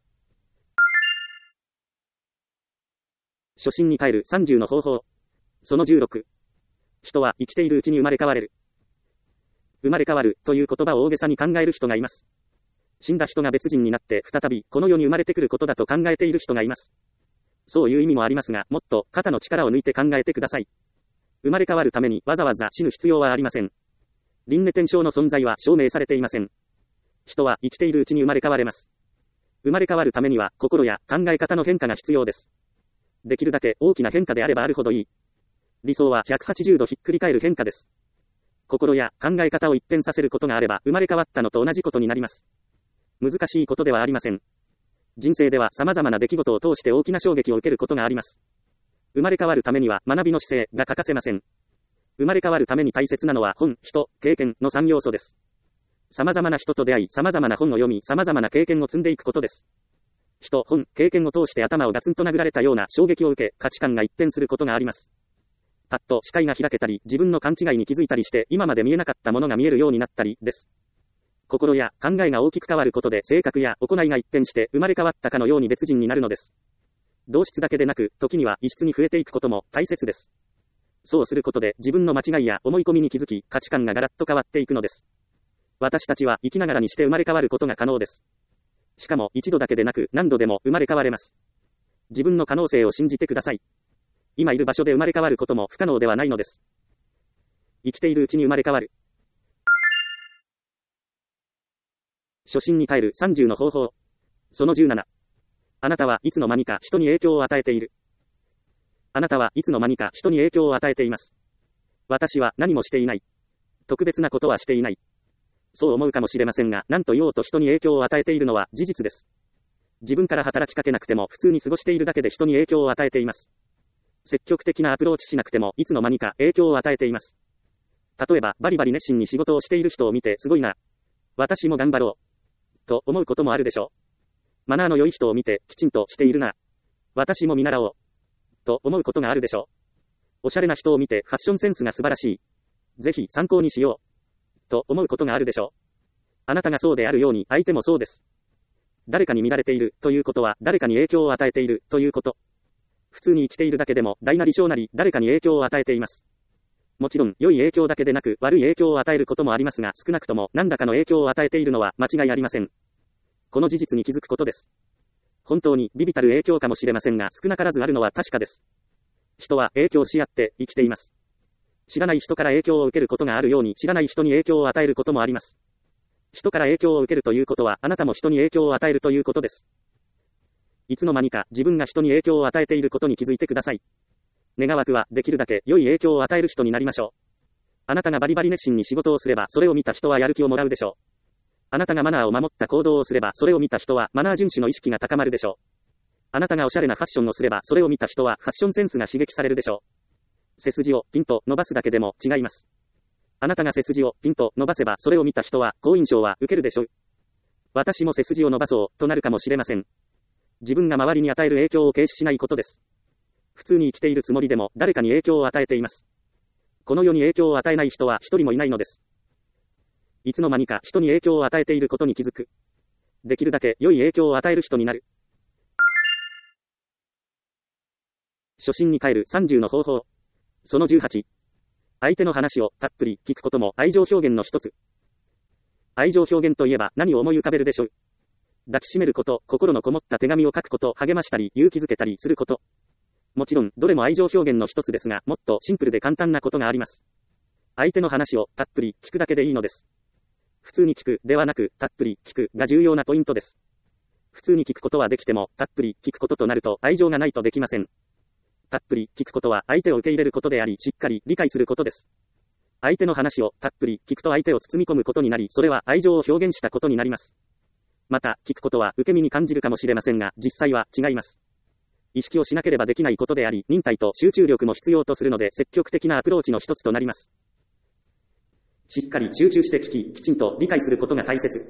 初心に帰る30の方法。その16。人は生きているうちに生まれ変われる。生まれ変わるという言葉を大げさに考える人がいます。死んだ人が別人になって再びこの世に生まれてくることだと考えている人がいます。そういう意味もありますが、もっと肩の力を抜いて考えてください。生まれ変わるためにわざわざ死ぬ必要はありません。輪廻転生の存在は証明されていません。人は生きているうちに生まれ変われます。生まれ変わるためには心や考え方の変化が必要です。できるだけ大きな変化であればあるほどいい。理想は180度ひっくり返る変化です。心や考え方を一変させることがあれば生まれ変わったのと同じことになります。難しいことではありません。人生では様々な出来事を通して大きな衝撃を受けることがあります。生まれ変わるためには学びの姿勢が欠かせません。生まれ変わるために大切なのは本、人、経験の3要素です。様々な人と出会い、様々な本を読み、様々な経験を積んでいくことです。人、本、経験を通して頭をガツンと殴られたような衝撃を受け、価値観が一変することがあります。パッと視界が開けたり、自分の勘違いに気づいたりして、今まで見えなかったものが見えるようになったりです。心や考えが大きく変わることで性格や行いが一変して生まれ変わったかのように別人になるのです。同質だけでなく、時には異質に増えていくことも大切です。そうすることで自分の間違いや思い込みに気づき、価値観がガラッと変わっていくのです。私たちは生きながらにして生まれ変わることが可能です。しかも一度だけでなく何度でも生まれ変われます。自分の可能性を信じてください。今いる場所で生まれ変わることも不可能ではないのです。生きているうちに生まれ変わる。初心に帰る30の方法。その17。あなたはいつの間にか人に影響を与えている。あなたはいつの間にか人に影響を与えています。私は何もしていない。特別なことはしていない。そう思うかもしれませんが、何と言おうと人に影響を与えているのは事実です。自分から働きかけなくても普通に過ごしているだけで人に影響を与えています。積極的なアプローチしなくてもいつの間にか影響を与えています。例えばバリバリ熱心に仕事をしている人を見てすごいな。私も頑張ろう。と思うこともあるでしょう。マナーの良い人を見てきちんとしているな。私も見習おう。と思うことがあるでしょう。おしゃれな人を見てファッションセンスが素晴らしい。ぜひ参考にしよう。と思うことがあるでしょう。あなたがそうであるように相手もそうです。誰かに見られているということは誰かに影響を与えているということ。普通に生きているだけでも大なり小なり誰かに影響を与えています。もちろん良い影響だけでなく悪い影響を与えることもありますが、少なくとも何らかの影響を与えているのは間違いありません。この事実に気づくことです。本当に微々たる影響かもしれませんが、少なからずあるのは確かです。人は影響し合って生きています。知らない人から影響を受けることがあるように、知らない人に影響を与えることもあります。人から影響を受けるということは、あなたも人に影響を与えるということです。いつの間にか自分が人に影響を与えていることに気づいてください。願わくはできるだけ良い影響を与える人になりましょう。あなたがバリバリ熱心に仕事をすれば、それを見た人はやる気をもらうでしょう。あなたがマナーを守った行動をすれば、それを見た人はマナー遵守の意識が高まるでしょう。あなたがおしゃれなファッションをすれば、それを見た人はファッションセンスが刺激されるでしょう。背筋をピンと伸ばすだけでも違います。あなたが背筋をピンと伸ばせば、それを見た人は好印象は受けるでしょう。私も背筋を伸ばそうとなるかもしれません。自分が周りに与える影響を軽視しないことです。普通に生きているつもりでも誰かに影響を与えています。この世に影響を与えない人は一人もいないのです。いつの間にか人に影響を与えていることに気づく。できるだけ良い影響を与える人になる。初心に帰る30の方法。その18。 相手の話をたっぷり聞くことも愛情表現の一つ。愛情表現といえば何を思い浮かべるでしょう。抱きしめること、心のこもった手紙を書くこと、励ましたり勇気づけたりすること。もちろん、どれも愛情表現の一つですが、もっとシンプルで簡単なことがあります。相手の話をたっぷり聞くだけでいいのです。普通に聞くではなく、たっぷり聞くが重要なポイントです。普通に聞くことはできても、たっぷり聞くこととなると愛情がないとできません。たっぷり聞くことは相手を受け入れることであり、しっかり理解することです。相手の話をたっぷり聞くと相手を包み込むことになり、それは愛情を表現したことになります。また、聞くことは受け身に感じるかもしれませんが、実際は違います。意識をしなければできないことであり、忍耐と集中力も必要とするので、積極的なアプローチの一つとなります。しっかり集中して聞き、きちんと理解することが大切。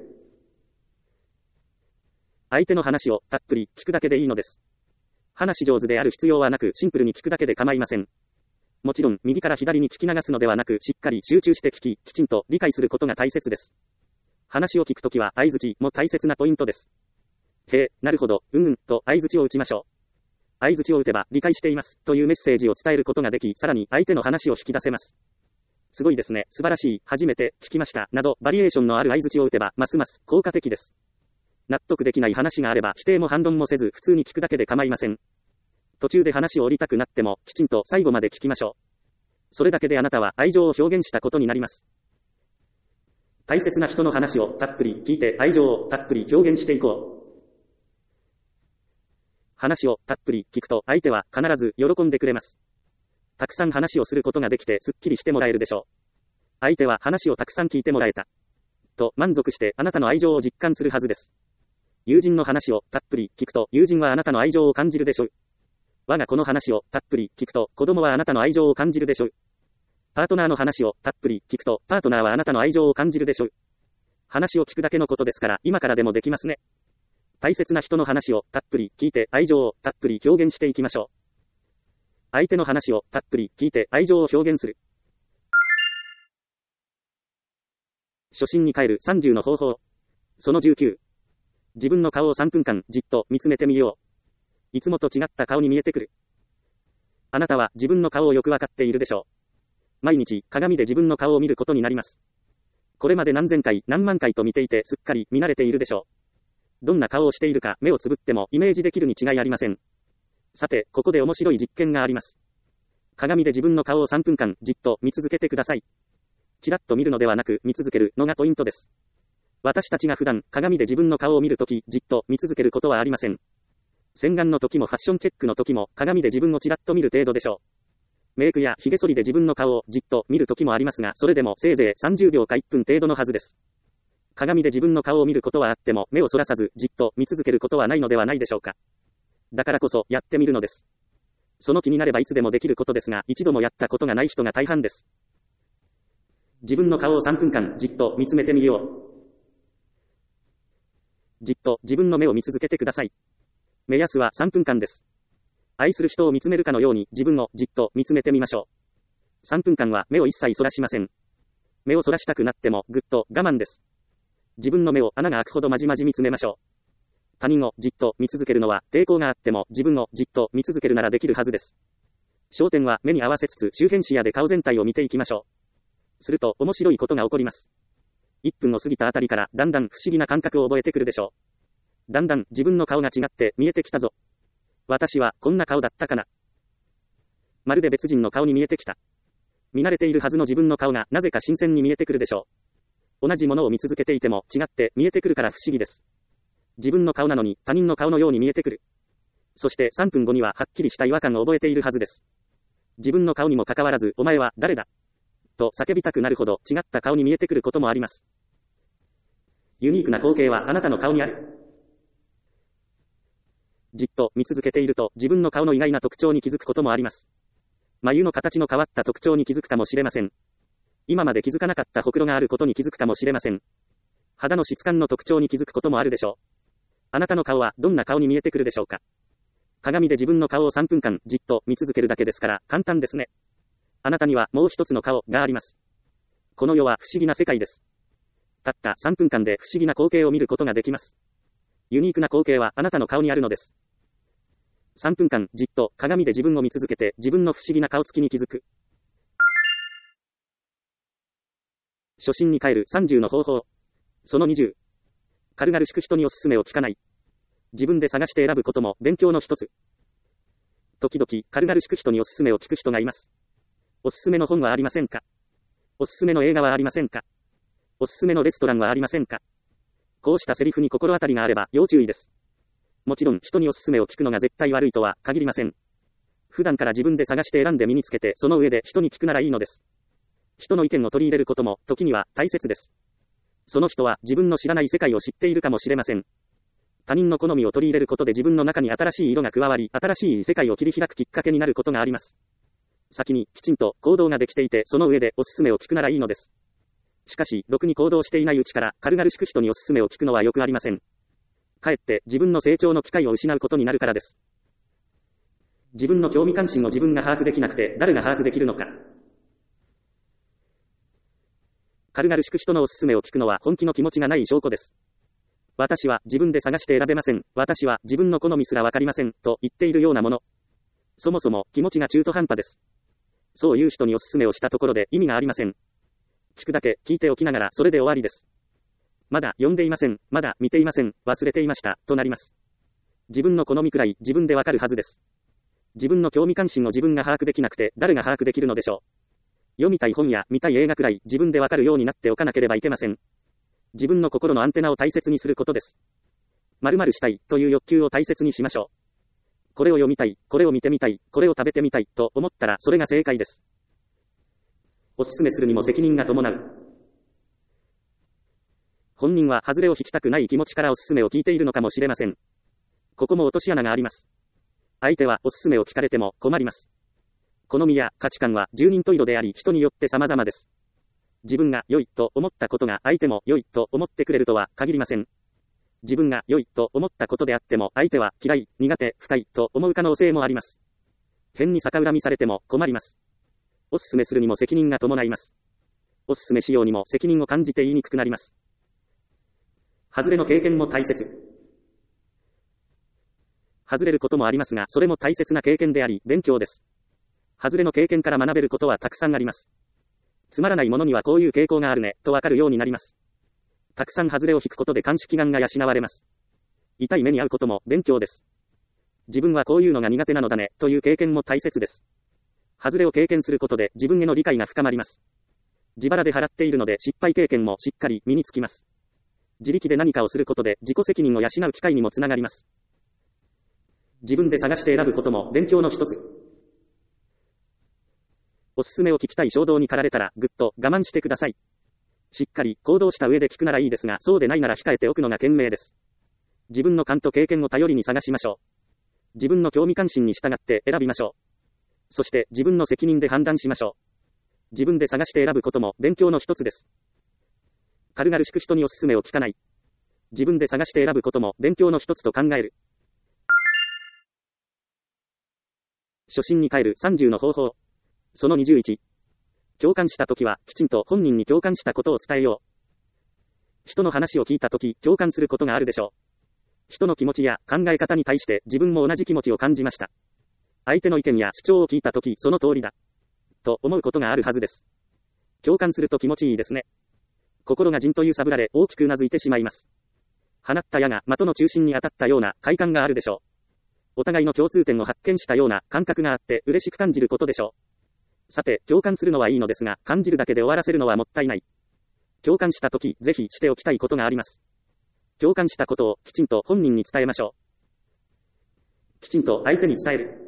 相手の話をたっぷり聞くだけでいいのです。話上手である必要はなく、シンプルに聞くだけで構いません。もちろん、右から左に聞き流すのではなく、しっかり集中して聞き、きちんと理解することが大切です。話を聞くときは、相槌も大切なポイントです。へえ、なるほど、と相槌を打ちましょう。相槌を打てば、理解しています、というメッセージを伝えることができ、さらに相手の話を引き出せます。すごいですね、素晴らしい、初めて聞きました、など、バリエーションのある相槌を打てば、ますます効果的です。納得できない話があれば、否定も反論もせず、普通に聞くだけで構いません。途中で話を降りたくなっても、きちんと最後まで聞きましょう。それだけであなたは愛情を表現したことになります。大切な人の話をたっぷり聞いて愛情をたっぷり表現していこう。話をたっぷり聞くと相手は必ず喜んでくれます。たくさん話をすることができてすっきりしてもらえるでしょう。相手は話をたくさん聞いてもらえたと満足してあなたの愛情を実感するはずです。友人の話をたっぷり聞くと友人はあなたの愛情を感じるでしょう。我が子の話をたっぷり聞くと子供はあなたの愛情を感じるでしょう。パートナーの話をたっぷり聞くとパートナーはあなたの愛情を感じるでしょう。話を聞くだけのことですから今からでもできますね。大切な人の話をたっぷり聞いて愛情をたっぷり表現していきましょう。相手の話をたっぷり聞いて愛情を表現する。初心に帰る30の方法。その19。自分の顔を3分間じっと見つめてみよう。いつもと違った顔に見えてくる。あなたは自分の顔をよくわかっているでしょう。毎日鏡で自分の顔を見ることになります。これまで何千回何万回と見ていてすっかり見慣れているでしょう。どんな顔をしているか目をつぶってもイメージできるに違いありません。さて、ここで面白い実験があります。鏡で自分の顔を3分間じっと見続けてください。ちらっと見るのではなく見続けるのがポイントです。私たちが普段鏡で自分の顔を見るときじっと見続けることはありません。洗顔の時もファッションチェックの時も鏡で自分をちらっと見る程度でしょう。メイクや髭剃りで自分の顔をじっと見る時もありますが、それでもせいぜい30秒か1分程度のはずです。鏡で自分の顔を見ることはあっても目をそらさずじっと見続けることはないのではないでしょうか。だからこそやってみるのです。その気になればいつでもできることですが、一度もやったことがない人が大半です。自分の顔を3分間じっと見つめてみよう。じっと自分の目を見続けてください。目安は3分間です。愛する人を見つめるかのように自分をじっと見つめてみましょう。3分間は目を一切そらしません。目をそらしたくなってもぐっと我慢です。自分の目を穴が開くほどまじまじ見つめましょう。他人をじっと見続けるのは抵抗があっても自分をじっと見続けるならできるはずです。焦点は目に合わせつつ周辺視野で顔全体を見ていきましょう。すると面白いことが起こります。1分を過ぎたあたりからだんだん不思議な感覚を覚えてくるでしょう。だんだん自分の顔が違って見えてきたぞ。私はこんな顔だったかな。まるで別人の顔に見えてきた。見慣れているはずの自分の顔がなぜか新鮮に見えてくるでしょう。同じものを見続けていても違って見えてくるから不思議です。自分の顔なのに他人の顔のように見えてくる。そして3分後にははっきりした違和感を覚えているはずです。自分の顔にもかかわらずお前は誰だと叫びたくなるほど違った顔に見えてくることもあります。ユニークな光景はあなたの顔にある。じっと見続けていると自分の顔の意外な特徴に気づくこともあります。眉の形の変わった特徴に気づくかもしれません。今まで気づかなかったほくろがあることに気づくかもしれません。肌の質感の特徴に気づくこともあるでしょう。あなたの顔はどんな顔に見えてくるでしょうか。鏡で自分の顔を3分間じっと見続けるだけですから簡単ですね。あなたにはもう一つの顔があります。この世は不思議な世界です。たった3分間で不思議な光景を見ることができます。ユニークな光景はあなたの顔にあるのです。3分間じっと鏡で自分を見続けて自分の不思議な顔つきに気づく。 初心に帰る30の方法。その20。軽々しく人におすすめを聞かない。自分で探して選ぶことも勉強の一つ。時々、軽々しく人におすすめを聞く人がいます。おすすめの本はありませんか？おすすめの映画はありませんか？おすすめのレストランはありませんか？こうしたセリフに心当たりがあれば要注意です。もちろん人におすすめを聞くのが絶対悪いとは限りません。普段から自分で探して選んで身につけてその上で人に聞くならいいのです。人の意見を取り入れることも時には大切です。その人は自分の知らない世界を知っているかもしれません。他人の好みを取り入れることで自分の中に新しい色が加わり、新しい世界を切り開くきっかけになることがあります。先にきちんと行動ができていてその上でおすすめを聞くならいいのです。しかし、ろくに行動していないうちから軽々しく人におすすめを聞くのはよくありません。かえって自分の成長の機会を失うことになるからです。自分の興味関心を自分が把握できなくて誰が把握できるのか。軽々しく人のおすすめを聞くのは本気の気持ちがない証拠です。私は自分で探して選べません。私は自分の好みすらわかりません。と言っているようなもの。そもそも気持ちが中途半端です。そういう人におすすめをしたところで意味がありません。聞くだけ聞いておきながらそれで終わりです。まだ読んでいません。まだ見ていません。忘れていました。となります。自分の好みくらい自分でわかるはずです。自分の興味関心を自分が把握できなくて誰が把握できるのでしょう。読みたい本や見たい映画くらい自分でわかるようになっておかなければいけません。自分の心のアンテナを大切にすることです。〇〇したいという欲求を大切にしましょう。これを読みたい、これを見てみたい、これを食べてみたいと思ったらそれが正解です。おすすめするにも責任が伴う。本人は外れを引きたくない気持ちからおすすめを聞いているのかもしれません。ここも落とし穴があります。相手はおすすめを聞かれても困ります。好みや価値観は十人十色であり人によって様々です。自分が良いと思ったことが相手も良いと思ってくれるとは限りません。自分が良いと思ったことであっても相手は嫌い、苦手、不快と思う可能性もあります。変に逆恨みされても困ります。おすすめするにも責任が伴います。おすすめしようにも責任を感じて言いにくくなります。外れの経験も大切。外れることもありますが、それも大切な経験であり、勉強です。外れの経験から学べることはたくさんあります。つまらないものにはこういう傾向があるね、とわかるようになります。たくさん外れを引くことで監視祈願が養われます。痛い目に遭うことも勉強です。自分はこういうのが苦手なのだね、という経験も大切です。外れを経験することで自分への理解が深まります。自腹で払っているので失敗経験もしっかり身につきます。自力で何かをすることで自己責任を養う機会にもつながります。自分で探して選ぶことも勉強の一つ。おすすめを聞きたい衝動に駆られたらぐっと我慢してください。しっかり行動した上で聞くならいいですが、そうでないなら控えておくのが賢明です。自分の勘と経験を頼りに探しましょう。自分の興味関心に従って選びましょう。そして自分の責任で判断しましょう。自分で探して選ぶことも勉強の一つです。軽々しく人におすすめを聞かない。自分で探して選ぶことも勉強の一つと考える。初心に帰る30の方法。その21。共感したときは、きちんと本人に共感したことを伝えよう。人の話を聞いたとき、共感することがあるでしょう。人の気持ちや考え方に対して自分も同じ気持ちを感じました。相手の意見や主張を聞いたとき、その通りだ。と思うことがあるはずです。共感すると気持ちいいですね。心がじんと揺さぶられ、大きくうなずいてしまいます。放った矢が的の中心に当たったような快感があるでしょう。お互いの共通点を発見したような感覚があって嬉しく感じることでしょう。さて、共感するのはいいのですが、感じるだけで終わらせるのはもったいない。共感したとき、ぜひしておきたいことがあります。共感したことをきちんと本人に伝えましょう。きちんと相手に伝える。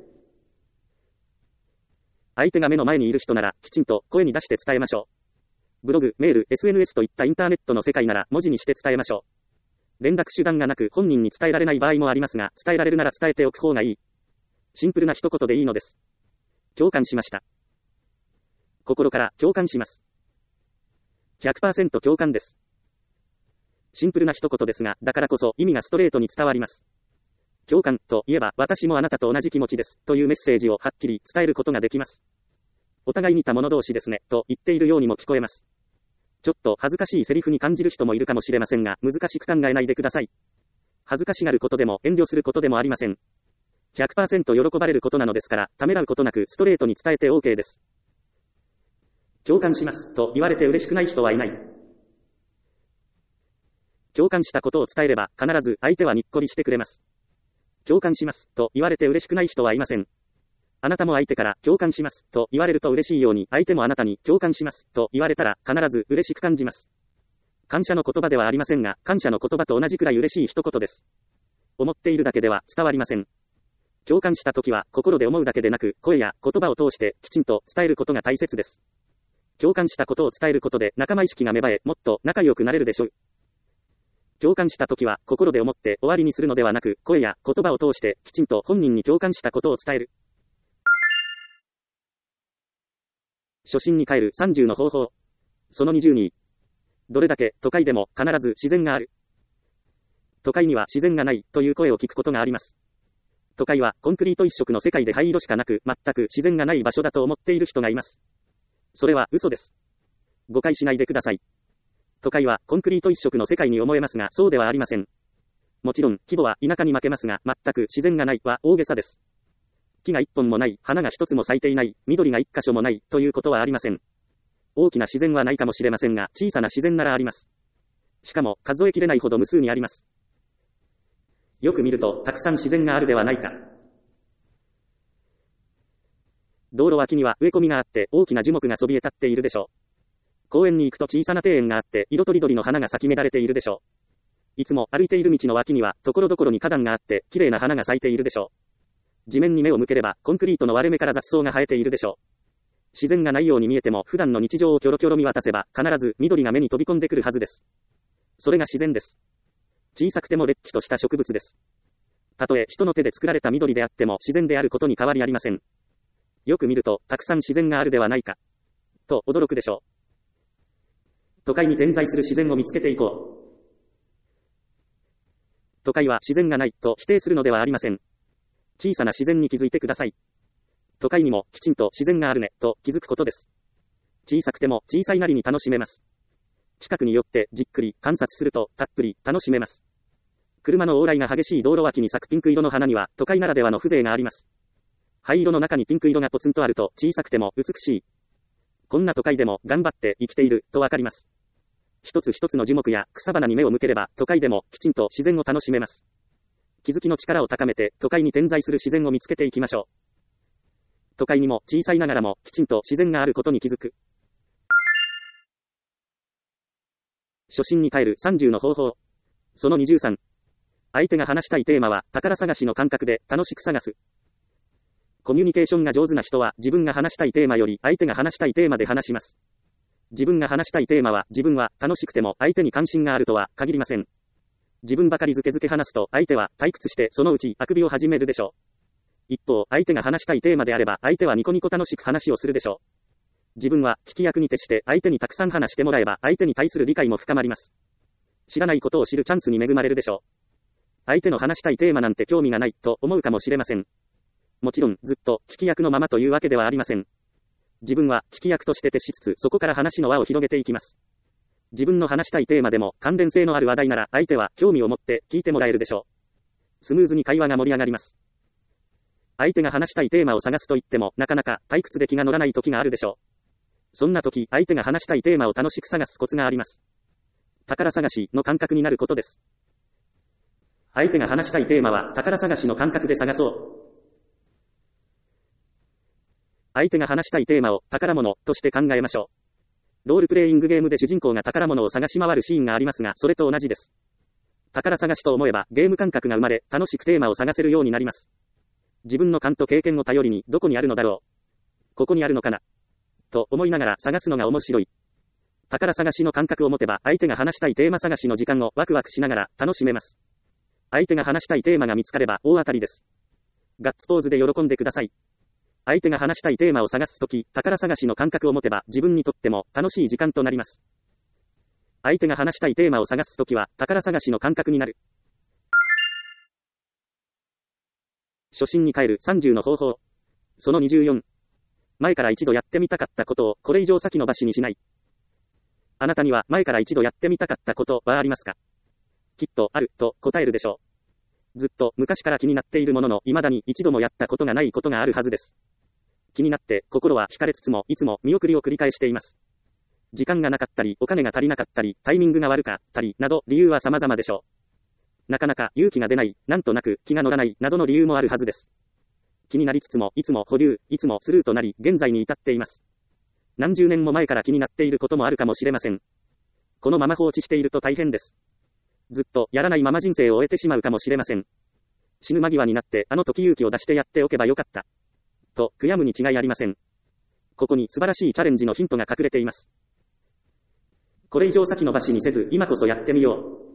相手が目の前にいる人なら、きちんと声に出して伝えましょう。ブログ、メール、SNS といったインターネットの世界なら文字にして伝えましょう。連絡手段がなく本人に伝えられない場合もありますが、伝えられるなら伝えておく方がいい。シンプルな一言でいいのです。共感しました。心から共感します。100% 共感です。シンプルな一言ですが、だからこそ意味がストレートに伝わります。共感といえば、私もあなたと同じ気持ちです、というメッセージをはっきり伝えることができます。お互い似た者同士ですね、と言っているようにも聞こえます。ちょっと恥ずかしいセリフに感じる人もいるかもしれませんが、難しく考えないでください。恥ずかしがることでも遠慮することでもありません。100% 喜ばれることなのですから、ためらうことなくストレートに伝えて OK です。 共感しますと言われて嬉しくない人はいない。共感したことを伝えれば必ず相手はにっこりしてくれます。共感しますと言われて嬉しくない人はいません。あなたも相手から共感しますと言われると嬉しいように、相手もあなたに共感しますと言われたら必ず嬉しく感じます。感謝の言葉ではありませんが、感謝の言葉と同じくらい嬉しい一言です。思っているだけでは伝わりません。共感したときは心で思うだけでなく、声や言葉を通してきちんと伝えることが大切です。共感したことを伝えることで仲間意識が芽生え、もっと仲良くなれるでしょう。共感したときは心で思って終わりにするのではなく、声や言葉を通してきちんと本人に共感したことを伝える。初心に帰る30の方法。その22。どれだけ都会でも必ず自然がある。都会には自然がないという声を聞くことがあります。都会はコンクリート一色の世界で灰色しかなく、全く自然がない場所だと思っている人がいます。それは嘘です。誤解しないでください。都会はコンクリート一色の世界に思えますが、そうではありません。もちろん、規模は田舎に負けますが、全く自然がないは大げさです。木が一本もない、花が一つも咲いていない、緑が一箇所もないということはありません。大きな自然はないかもしれませんが、小さな自然ならあります。しかも、数えきれないほど無数にあります。よく見ると、たくさん自然があるではないか。道路脇には植え込みがあって、大きな樹木がそびえ立っているでしょう。公園に行くと小さな庭園があって、色とりどりの花が咲き乱れているでしょう。いつも歩いている道の脇には、ところどころに花壇があって、綺麗な花が咲いているでしょう。地面に目を向ければ、コンクリートの割れ目から雑草が生えているでしょう。自然がないように見えても、普段の日常をキョロキョロ見渡せば、必ず緑が目に飛び込んでくるはずです。それが自然です。小さくてもれっきとした植物です。たとえ人の手で作られた緑であっても自然であることに変わりありません。よく見ると、たくさん自然があるではないか。と驚くでしょう。都会に点在する自然を見つけていこう。都会は自然がないと否定するのではありません。小さな自然に気づいてください。都会にもきちんと自然があるねと気づくことです。小さくても小さいなりに楽しめます。近くに寄ってじっくり観察するとたっぷり楽しめます。車の往来が激しい道路脇に咲くピンク色の花には都会ならではの風情があります。灰色の中にピンク色がポツンとあると小さくても美しい。こんな都会でも頑張って生きているとわかります。一つ一つの樹木や草花に目を向ければ都会でもきちんと自然を楽しめます。気づきの力を高めて都会に点在する自然を見つけていきましょう。都会にも小さいながらもきちんと自然があることに気づく。初心に帰る30の方法。その23。相手が話したいテーマは宝探しの感覚で楽しく探す。コミュニケーションが上手な人は自分が話したいテーマより相手が話したいテーマで話します。自分が話したいテーマは自分は楽しくても相手に関心があるとは限りません。自分ばかりずけずけ話すと相手は退屈してそのうちあくびを始めるでしょう。一方、相手が話したいテーマであれば相手はニコニコ楽しく話をするでしょう。自分は聞き役に徹して相手にたくさん話してもらえば相手に対する理解も深まります。知らないことを知るチャンスに恵まれるでしょう。相手の話したいテーマなんて興味がないと思うかもしれません。もちろんずっと聞き役のままというわけではありません。自分は聞き役として徹しつつそこから話の輪を広げていきます。自分の話したいテーマでも関連性のある話題なら相手は興味を持って聞いてもらえるでしょう。スムーズに会話が盛り上がります。相手が話したいテーマを探すと言ってもなかなか退屈で気が乗らない時があるでしょう。そんな時、相手が話したいテーマを楽しく探すコツがあります。宝探しの感覚になることです。相手が話したいテーマは宝探しの感覚で探そう。相手が話したいテーマを宝物として考えましょう。ロールプレイングゲームで主人公が宝物を探し回るシーンがありますが、それと同じです。宝探しと思えばゲーム感覚が生まれ、楽しくテーマを探せるようになります。自分の勘と経験を頼りにどこにあるのだろう。ここにあるのかな。と思いながら探すのが面白い。宝探しの感覚を持てば相手が話したいテーマ探しの時間をワクワクしながら楽しめます。相手が話したいテーマが見つかれば大当たりです。ガッツポーズで喜んでください。相手が話したいテーマを探すとき、宝探しの感覚を持てば自分にとっても楽しい時間となります。相手が話したいテーマを探すときは宝探しの感覚になる。初心に帰る30の方法。その24。前から一度やってみたかったことをこれ以上先延ばしにしない。あなたには前から一度やってみたかったことはありますか？きっとあると答えるでしょう。ずっと昔から気になっているものの未だに一度もやったことがないことがあるはずです。 気になって、心は惹かれつつも、いつも見送りを繰り返しています。時間がなかったり、お金が足りなかったり、タイミングが悪かったり、など、理由は様々でしょう。なかなか勇気が出ない、なんとなく気が乗らない、などの理由もあるはずです。気になりつつも、いつも保留、いつもスルーとなり、現在に至っています。何十年も前から気になっていることもあるかもしれません。このまま放置していると大変です。ずっとやらないまま人生を終えてしまうかもしれません。死ぬ間際になって、あの時勇気を出してやっておけばよかった。と、悔やむに違いありません。ここに素晴らしいチャレンジのヒントが隠れています。これ以上先延ばしにせず、今こそやってみよう。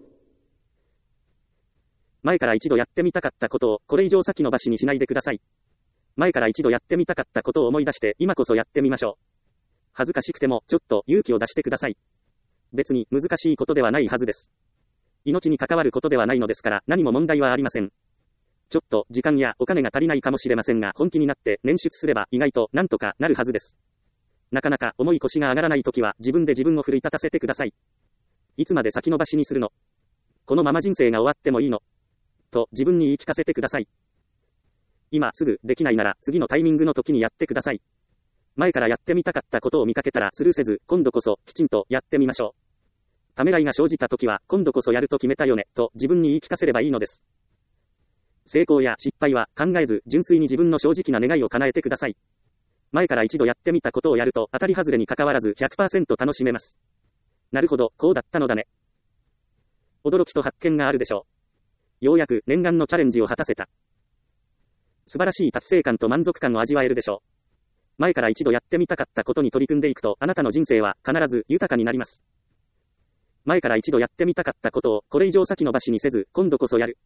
前から一度やってみたかったことを、これ以上先延ばしにしないでください。前から一度やってみたかったことを思い出して、今こそやってみましょう。恥ずかしくても、ちょっと勇気を出してください。別に難しいことではないはずです。命に関わることではないのですから、何も問題はありません。ちょっと時間やお金が足りないかもしれませんが、本気になって捻出すれば意外となんとかなるはずです。なかなか重い腰が上がらないときは自分で自分を奮い立たせてください。いつまで先延ばしにするの？このまま人生が終わってもいいの？と自分に言い聞かせてください。今すぐできないなら次のタイミングの時にやってください。前からやってみたかったことを見かけたらスルーせず、今度こそきちんとやってみましょう。ためらいが生じた時は、今度こそやると決めたよね、と自分に言い聞かせればいいのです。成功や失敗は考えず、純粋に自分の正直な願いを叶えてください。前から一度やってみたことをやると、当たり外れに関わらず 100% 楽しめます。なるほど、こうだったのだね。驚きと発見があるでしょう。ようやく念願のチャレンジを果たせた。素晴らしい達成感と満足感を味わえるでしょう。前から一度やってみたかったことに取り組んでいくと、あなたの人生は必ず豊かになります。前から一度やってみたかったことを、これ以上先延ばしにせず、今度こそやる。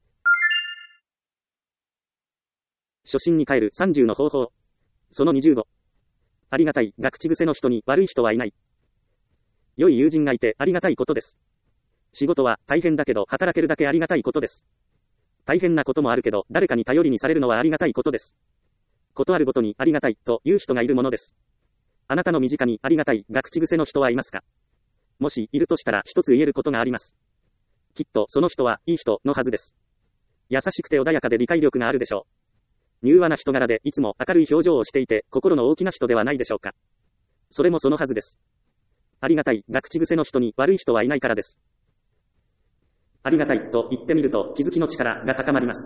初心に帰る30の方法。その25。ありがたいが口癖の人に悪い人はいない。良い友人がいてありがたいことです。仕事は大変だけど働けるだけありがたいことです。大変なこともあるけど、誰かに頼りにされるのはありがたいことです。ことあるごとにありがたいという人がいるものです。あなたの身近にありがたいが口癖の人はいますか？もしいるとしたら一つ言えることがあります。きっとその人はいい人のはずです。優しくて穏やかで理解力があるでしょう。柔和な人柄でいつも明るい表情をしていて心の大きな人ではないでしょうか。それもそのはずです。ありがたいが口癖の人に悪い人はいないからです。ありがたいと言ってみると気づきの力が高まります。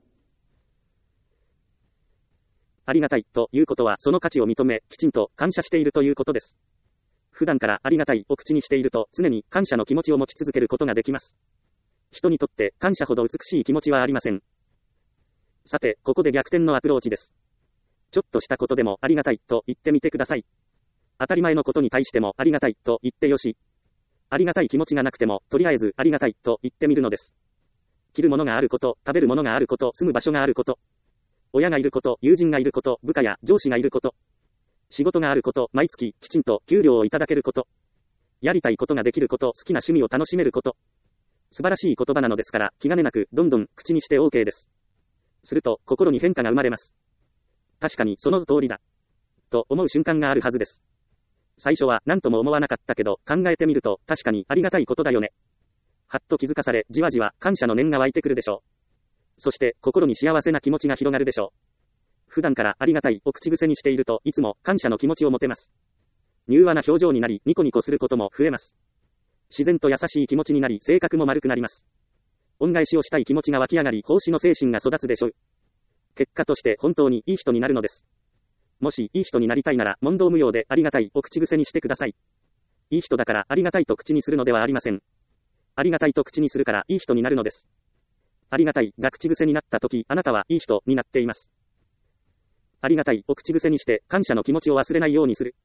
ありがたいということはその価値を認め、きちんと感謝しているということです。普段からありがたいを口にしていると常に感謝の気持ちを持ち続けることができます。人にとって感謝ほど美しい気持ちはありません。さて、ここで逆転のアプローチです。ちょっとしたことでもありがたいと言ってみてください。当たり前のことに対してもありがたいと言ってよし。ありがたい気持ちがなくても、とりあえずありがたいと言ってみるのです。着るものがあること、食べるものがあること、住む場所があること。親がいること、友人がいること、部下や上司がいること。仕事があること、毎月きちんと給料をいただけること。やりたいことができること、好きな趣味を楽しめること。素晴らしい言葉なのですから、気兼ねなくどんどん口にして OK です。すると、心に変化が生まれます。確かにその通りだ。と思う瞬間があるはずです。最初は何とも思わなかったけど、考えてみると、確かにありがたいことだよね。はっと気づかされ、じわじわ感謝の念が湧いてくるでしょう。そして、心に幸せな気持ちが広がるでしょう。普段からありがたいを口癖にしていると、いつも感謝の気持ちを持てます。柔和な表情になり、ニコニコすることも増えます。自然と優しい気持ちになり、性格も丸くなります。恩返しをしたい気持ちが湧き上がり、奉仕の精神が育つでしょう。結果として本当にいい人になるのです。もしいい人になりたいなら、問答無用でありがたいを口癖にしてください。いい人だからありがたいと口にするのではありません。ありがたいと口にするからいい人になるのです。ありがたいが口癖になったとき、あなたはいい人になっています。ありがたいを口癖にして感謝の気持ちを忘れないようにする。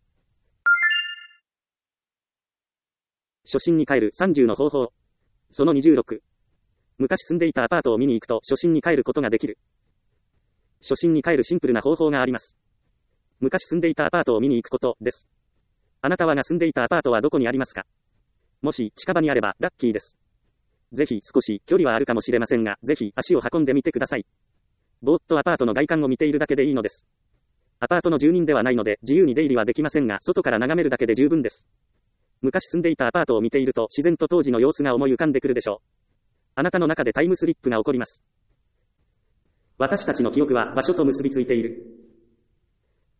初心に帰る30の方法。その26。昔住んでいたアパートを見に行くと初心に帰ることができる。初心に帰るシンプルな方法があります。昔住んでいたアパートを見に行くことです。あなたはが住んでいたアパートはどこにありますか？もし近場にあればラッキーです。ぜひ少し距離はあるかもしれませんが、ぜひ足を運んでみてください。ぼーっとアパートの外観を見ているだけでいいのです。アパートの住人ではないので自由に出入りはできませんが、外から眺めるだけで十分です。昔住んでいたアパートを見ていると自然と当時の様子が思い浮かんでくるでしょう。あなたの中でタイムスリップが起こります。私たちの記憶は場所と結びついている。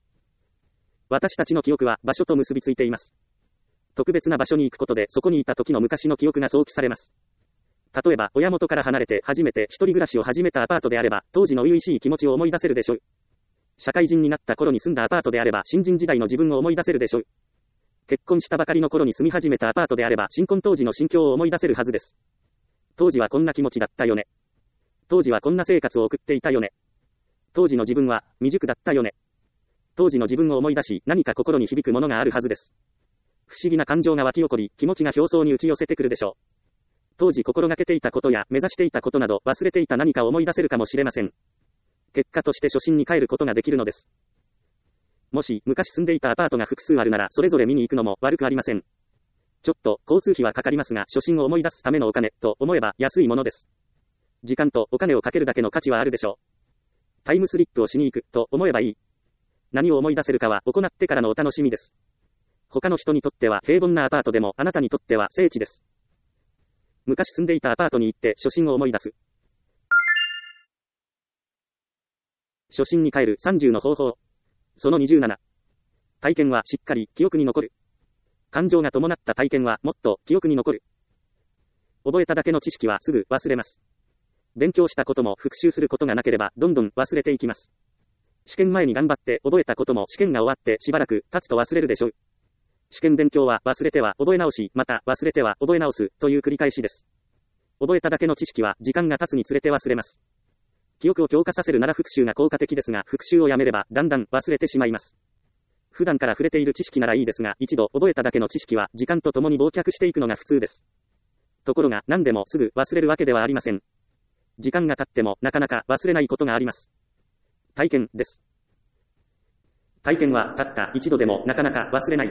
私たちの記憶は場所と結びついています。特別な場所に行くことでそこにいた時の昔の記憶が想起されます。例えば、親元から離れて初めて一人暮らしを始めたアパートであれば、当時の初々しい気持ちを思い出せるでしょう。社会人になった頃に住んだアパートであれば、新人時代の自分を思い出せるでしょう。結婚したばかりの頃に住み始めたアパートであれば、新婚当時の心境を思い出せるはずです。当時はこんな気持ちだったよね。当時はこんな生活を送っていたよね。当時の自分は未熟だったよね。当時の自分を思い出し、何か心に響くものがあるはずです。不思議な感情が湧き起こり、気持ちが表層に打ち寄せてくるでしょう。当時心がけていたことや目指していたことなど忘れていた何かを思い出せるかもしれません。結果として初心に帰ることができるのです。もし昔住んでいたアパートが複数あるならそれぞれ見に行くのも悪くありません。ちょっと交通費はかかりますが初心を思い出すためのお金と思えば安いものです。時間とお金をかけるだけの価値はあるでしょう。タイムスリップをしに行くと思えばいい。何を思い出せるかは行ってからのお楽しみです。他の人にとっては平凡なアパートでもあなたにとっては聖地です。昔住んでいたアパートに行って初心を思い出す。初心に帰る30の方法。その27。体験はしっかり記憶に残る。感情が伴った体験はもっと記憶に残る。覚えただけの知識はすぐ忘れます。勉強したことも復習することがなければどんどん忘れていきます。試験前に頑張って覚えたことも試験が終わってしばらく経つと忘れるでしょう。試験勉強は忘れては覚え直し、また忘れては覚え直すという繰り返しです。覚えただけの知識は時間が経つにつれて忘れます。記憶を強化させるなら復習が効果的ですが、復習をやめればだんだん忘れてしまいます。普段から触れている知識ならいいですが、一度覚えただけの知識は時間とともに忘却していくのが普通です。ところが何でもすぐ忘れるわけではありません。時間が経ってもなかなか忘れないことがあります。体験です。体験はたった一度でもなかなか忘れない。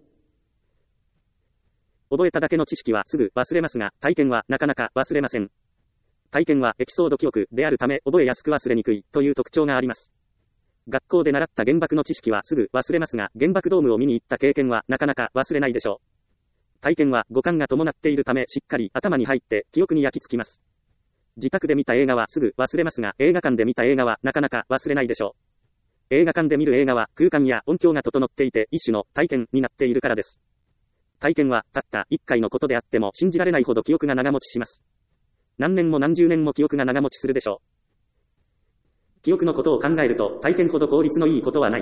覚えただけの知識はすぐ忘れますが、体験はなかなか忘れません。体験はエピソード記憶であるため覚えやすく忘れにくいという特徴があります。学校で習った原爆の知識はすぐ忘れますが、原爆ドームを見に行った経験はなかなか忘れないでしょう。体験は五感が伴っているためしっかり頭に入って記憶に焼き付きます。自宅で見た映画はすぐ忘れますが、映画館で見た映画はなかなか忘れないでしょう。映画館で見る映画は空間や音響が整っていて一種の体験になっているからです。体験はたった一回のことであっても信じられないほど記憶が長持ちします。何年も何十年も記憶が長持ちするでしょう。記憶のことを考えると体験ほど効率のいいことはない。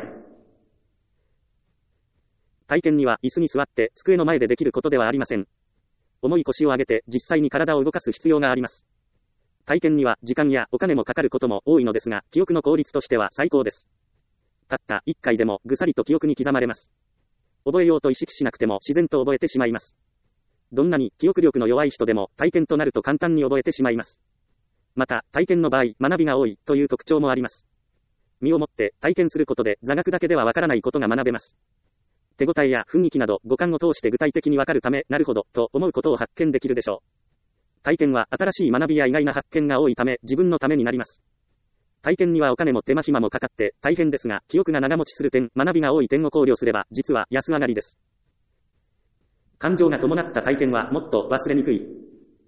体験には椅子に座って机の前でできることではありません。重い腰を上げて実際に体を動かす必要があります。体験には時間やお金もかかることも多いのですが、記憶の効率としては最高です。たった一回でもぐさりと記憶に刻まれます。覚えようと意識しなくても自然と覚えてしまいます。どんなに記憶力の弱い人でも体験となると簡単に覚えてしまいます。また、体験の場合、学びが多いという特徴もあります。身をもって体験することで座学だけではわからないことが学べます。手応えや雰囲気など五感を通して具体的にわかるため、なるほど、と思うことを発見できるでしょう。体験は新しい学びや意外な発見が多いため、自分のためになります。体験にはお金も手間暇もかかって大変ですが、記憶が長持ちする点、学びが多い点を考慮すれば、実は安上がりです。感情が伴った体験はもっと忘れにくい。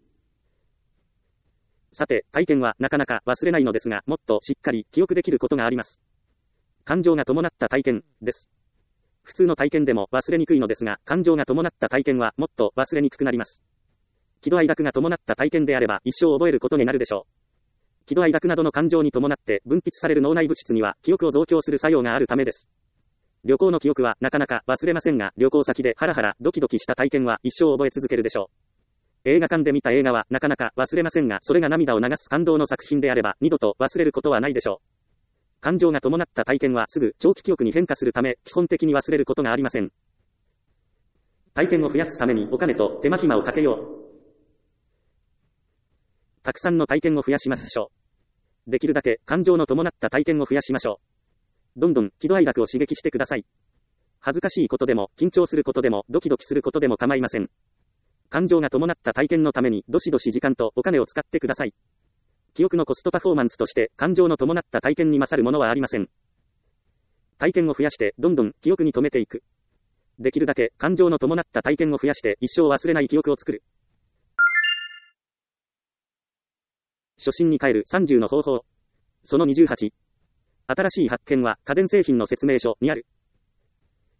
さて、体験はなかなか忘れないのですが、もっとしっかり記憶できることがあります。感情が伴った体験です。普通の体験でも忘れにくいのですが、感情が伴った体験はもっと忘れにくくなります。喜怒哀楽が伴った体験であれば一生覚えることになるでしょう。喜怒哀楽などの感情に伴って分泌される脳内物質には記憶を増強する作用があるためです。旅行の記憶はなかなか忘れませんが、旅行先でハラハラドキドキした体験は一生覚え続けるでしょう。映画館で見た映画はなかなか忘れませんが、それが涙を流す感動の作品であれば二度と忘れることはないでしょう。感情が伴った体験はすぐ長期記憶に変化するため、基本的に忘れることがありません。体験を増やすためにお金と手間暇をかけよう。たくさんの体験を増やしましょう。できるだけ感情の伴った体験を増やしましょう。どんどん喜怒哀楽を刺激してください。恥ずかしいことでも、緊張することでも、ドキドキすることでも構いません。感情が伴った体験のために、どしどし時間とお金を使ってください。記憶のコストパフォーマンスとして、感情の伴った体験に勝るものはありません。体験を増やして、どんどん記憶に留めていく。できるだけ感情の伴った体験を増やして、一生忘れない記憶を作る。初心に帰る30の方法。その28。新しい発見は家電製品の説明書にある。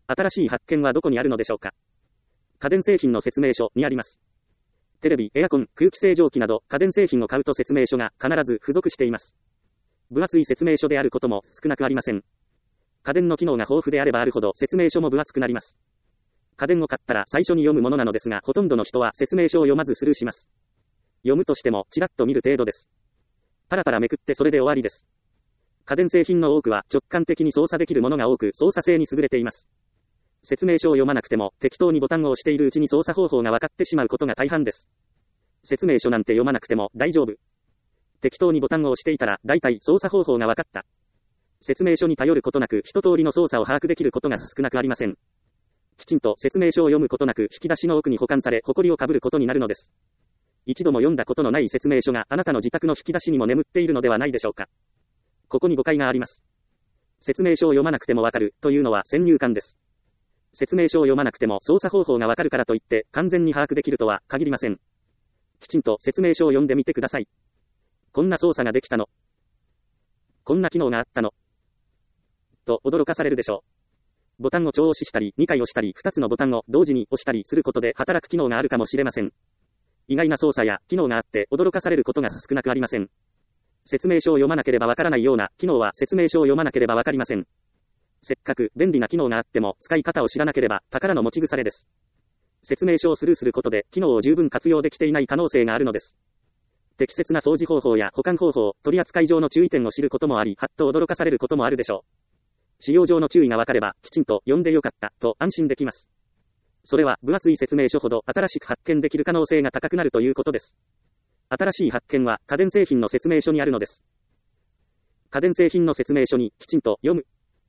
新しい発見はどこにあるのでしょうか。家電製品の説明書にあります。テレビ、エアコン、空気清浄機など家電製品を買うと説明書が必ず付属しています。分厚い説明書であることも少なくありません。家電の機能が豊富であればあるほど説明書も分厚くなります。家電を買ったら最初に読むものなのですが、ほとんどの人は説明書を読まずスルーします。読むとしてもちらっと見る程度です。パラパラめくってそれで終わりです。家電製品の多くは直感的に操作できるものが多く操作性に優れています。説明書を読まなくても適当にボタンを押しているうちに操作方法が分かってしまうことが大半です。説明書なんて読まなくても大丈夫。適当にボタンを押していたら大体操作方法が分かった。説明書に頼ることなく一通りの操作を把握できることが少なくありません。きちんと説明書を読むことなく引き出しの奥に保管され埃をかぶることになるのです。一度も読んだことのない説明書があなたの自宅の引き出しにも眠っているのではないでしょうか。ここに誤解があります。説明書を読まなくてもわかるというのは先入観です。説明書を読まなくても操作方法がわかるからといって完全に把握できるとは限りません。きちんと説明書を読んでみてください。こんな操作ができたの。こんな機能があったの。と驚かされるでしょう。ボタンを長押ししたり、2回押したり、2つのボタンを同時に押したりすることで働く機能があるかもしれません。意外な操作や機能があって驚かされることが少なくありません。説明書を読まなければわからないような機能は説明書を読まなければわかりません。せっかく便利な機能があっても使い方を知らなければ宝の持ち腐れです。説明書をスルーすることで機能を十分活用できていない可能性があるのです。適切な掃除方法や保管方法、取扱上の注意点を知ることもあり、はっと驚かされることもあるでしょう。使用上の注意が分かれば、きちんと読んでよかった、と安心できます。それは分厚い説明書ほど新しく発見できる可能性が高くなるということです。新しい発見は家電製品の説明書にあるのです。家電製品の説明書にきちんと読む。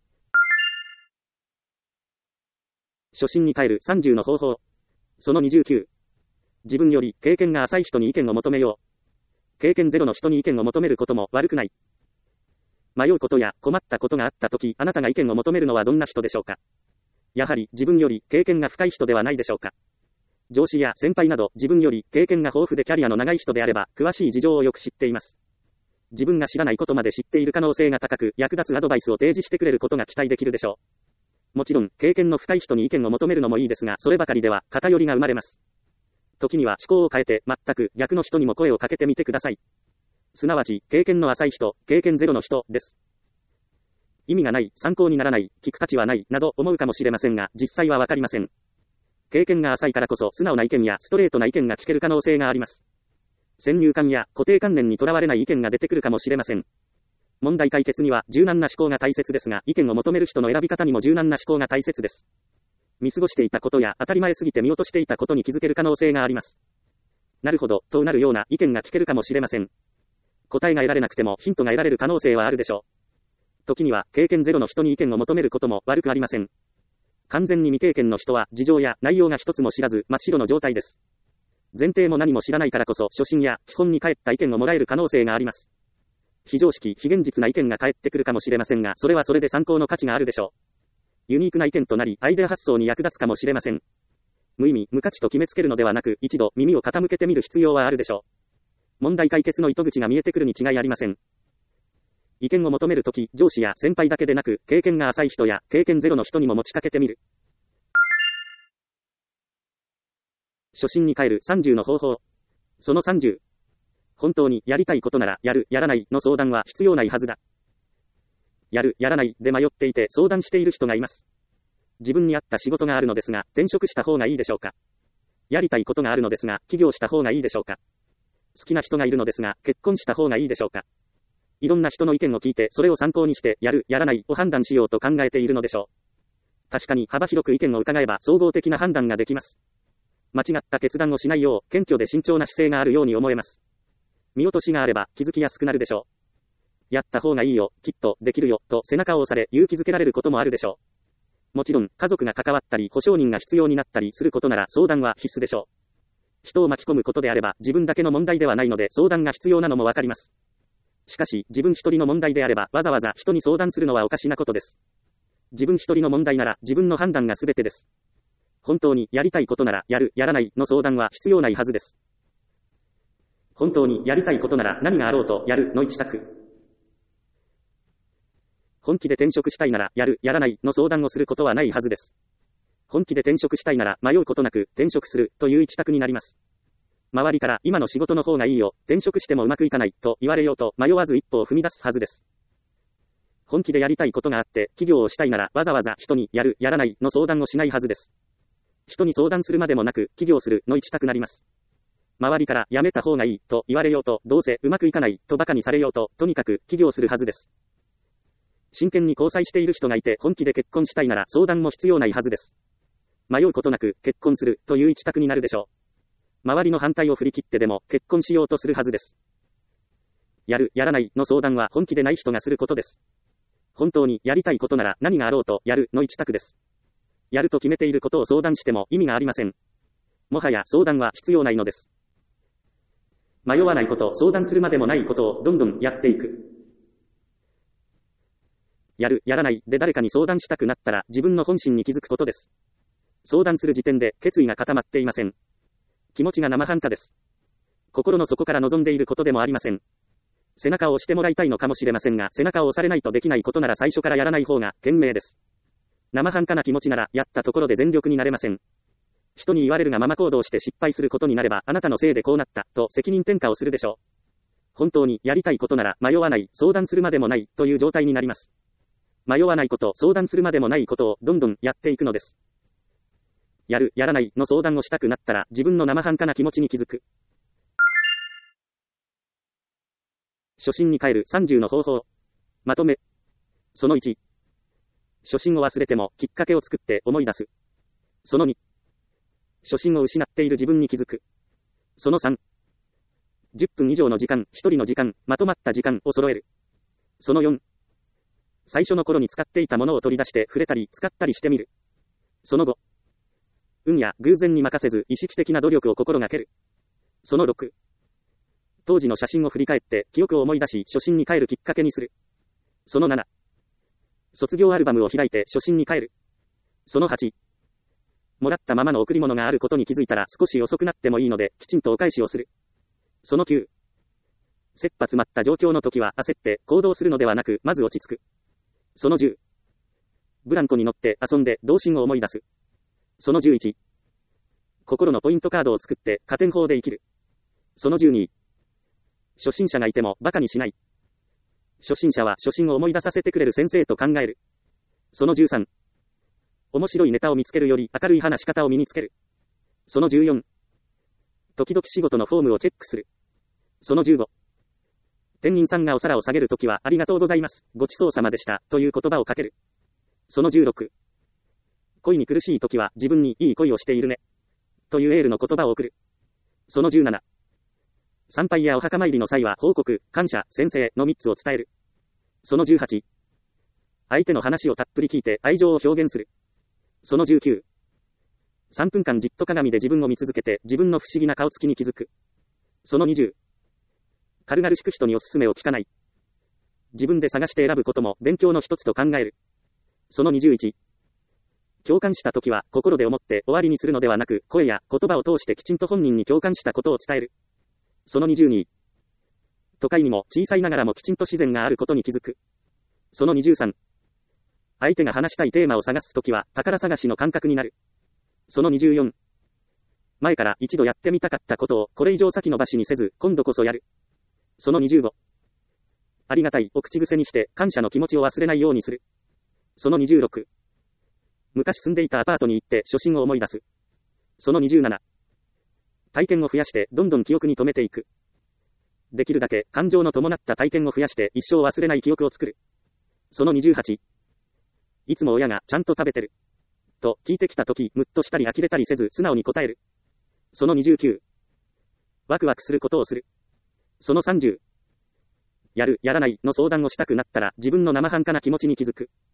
初心に帰る30の方法。その29。自分より経験が浅い人に意見を求めよう。経験ゼロの人に意見を求めることも悪くない。迷うことや困ったことがあったとき、あなたが意見を求めるのはどんな人でしょうか。やはり自分より経験が深い人ではないでしょうか。上司や先輩など自分より経験が豊富でキャリアの長い人であれば、詳しい事情をよく知っています。自分が知らないことまで知っている可能性が高く、役立つアドバイスを提示してくれることが期待できるでしょう。もちろん、経験の深い人に意見を求めるのもいいですが、そればかりでは偏りが生まれます。時には思考を変えて、全く逆の人にも声をかけてみてください。すなわち、経験の浅い人、経験ゼロの人です。意味がない、参考にならない、聞く価値はない、など思うかもしれませんが、実際はわかりません。経験が浅いからこそ素直な意見やストレートな意見が聞ける可能性があります。先入観や固定観念にとらわれない意見が出てくるかもしれません。問題解決には柔軟な思考が大切ですが、意見を求める人の選び方にも柔軟な思考が大切です。見過ごしていたことや当たり前すぎて見落としていたことに気づける可能性があります。なるほど、となるような意見が聞けるかもしれません。答えが得られなくてもヒントが得られる可能性はあるでしょう。時には経験ゼロの人に意見を求めることも悪くありません。完全に未経験の人は事情や内容が一つも知らず真っ白の状態です。前提も何も知らないからこそ初心や基本に帰った意見をもらえる可能性があります。非常識、非現実な意見が返ってくるかもしれませんが、それはそれで参考の価値があるでしょう。ユニークな意見となり、アイデア発想に役立つかもしれません。無意味、無価値と決めつけるのではなく、一度耳を傾けてみる必要はあるでしょう。問題解決の糸口が見えてくるに違いありません。意見を求めるとき、上司や先輩だけでなく、経験が浅い人や経験ゼロの人にも持ちかけてみる。初心に帰る30の方法。その30。本当にやりたいことならやる、やらないの相談は必要ないはずだ。やる、やらないで迷っていて相談している人がいます。自分に合った仕事があるのですが、転職した方がいいでしょうか。やりたいことがあるのですが、起業した方がいいでしょうか。好きな人がいるのですが、結婚した方がいいでしょうか。いろんな人の意見を聞いて、それを参考にして、やる、やらないを判断しようと考えているのでしょう。確かに幅広く意見を伺えば総合的な判断ができます。間違った決断をしないよう、謙虚で慎重な姿勢があるように思えます。見落としがあれば気づきやすくなるでしょう。やった方がいいよ、きっとできるよ、と背中を押され勇気づけられることもあるでしょう。もちろん、家族が関わったり、保証人が必要になったりすることなら相談は必須でしょう。人を巻き込むことであれば自分だけの問題ではないので相談が必要なのもわかります。しかし、自分一人の問題であればわざわざ人に相談するのはおかしなことです。自分一人の問題なら自分の判断が全てです。本当にやりたいことならやる、やらないの相談は必要ないはずです。本当にやりたいことなら何があろうとやるの一択。本気で転職したいならやる、やらないの相談をすることはないはずです。 本気で転職したいなら迷うことなく転職するという一択になります。周りから今の仕事の方がいいよ、転職してもうまくいかないと言われようと迷わず一歩を踏み出すはずです。本気でやりたいことがあって起業をしたいならわざわざ人にやる、やらないの相談をしないはずです。人に相談するまでもなく起業するの一択なります。周りからやめた方がいいと言われようと、どうせうまくいかないと馬鹿にされようと、とにかく起業するはずです。真剣に交際している人がいて本気で結婚したいなら相談も必要ないはずです。迷うことなく結婚するという一択になるでしょう。周りの反対を振り切ってでも結婚しようとするはずです。やる、やらないの相談は本気でない人がすることです。本当にやりたいことなら何があろうとやるの一択です。やると決めていることを相談しても意味がありません。もはや相談は必要ないのです。迷わないこと、相談するまでもないことをどんどんやっていく。やる、やらないで誰かに相談したくなったら自分の本心に気づくことです。相談する時点で決意が固まっていません。気持ちが生半可です。心の底から望んでいることでもありません。背中を押してもらいたいのかもしれませんが、背中を押されないとできないことなら最初からやらない方が賢明です。生半可な気持ちならやったところで全力になれません。人に言われるがまま行動して失敗することになれば、あなたのせいでこうなったと責任転嫁をするでしょう。本当にやりたいことなら迷わない、相談するまでもないという状態になります。迷わないこと、相談するまでもないことをどんどんやっていくのです。やる、やらないの相談をしたくなったら自分の生半可な気持ちに気づく。初心に帰る30の方法。まとめ。その1。初心を忘れてもきっかけを作って思い出す。その2。初心を失っている自分に気づく。その3。10分以上の時間、1人の時間、まとまった時間を揃える。その4。最初の頃に使っていたものを取り出して触れたり使ったりしてみる。その5。運や偶然に任せず意識的な努力を心がける。その6。当時の写真を振り返って記憶を思い出し初心に帰るきっかけにする。その7。卒業アルバムを開いて初心に帰る。その8。もらったままの贈り物があることに気づいたら少し遅くなってもいいのできちんとお返しをする。その9。切羽詰まった状況の時は焦って行動するのではなくまず落ち着く。その10。ブランコに乗って遊んで童心を思い出す。その11。心のポイントカードを作って加点法で生きる。その12。初心者がいても馬鹿にしない。初心者は初心を思い出させてくれる先生と考える。その13。面白いネタを見つけるより明るい話し方を身につける。その14。時々仕事のフォームをチェックする。その15。店員さんがお皿を下げるときはありがとうございます、ごちそうさまでしたという言葉をかける。その16。恋に苦しいときは自分にいい恋をしているねというエールの言葉を送る。その17。参拝やお墓参りの際は報告、感謝、宣誓の3つを伝える。その18。相手の話をたっぷり聞いて愛情を表現する。その19。3分間じっと鏡で自分を見続けて自分の不思議な顔つきに気づく。その20。軽々しく人におすすめを聞かない。自分で探して選ぶことも勉強の一つと考える。その21。共感したときは心で思って終わりにするのではなく声や言葉を通してきちんと本人に共感したことを伝える。その22。都会にも小さいながらもきちんと自然があることに気づく。その23。相手が話したいテーマを探すときは宝探しの感覚になる。その24。前から一度やってみたかったことをこれ以上先延ばしにせず今度こそやる。その25。ありがたいを口癖にして感謝の気持ちを忘れないようにする。その26。昔住んでいたアパートに行って初心を思い出す。その27。体験を増やしてどんどん記憶に留めていく。できるだけ感情の伴った体験を増やして一生忘れない記憶を作る。その28。いつも親がちゃんと食べてると聞いてきたときムッとしたり呆れたりせず素直に答える。その29。ワクワクすることをする。その30。やる、やらないの相談をしたくなったら自分の生半可な気持ちに気づく。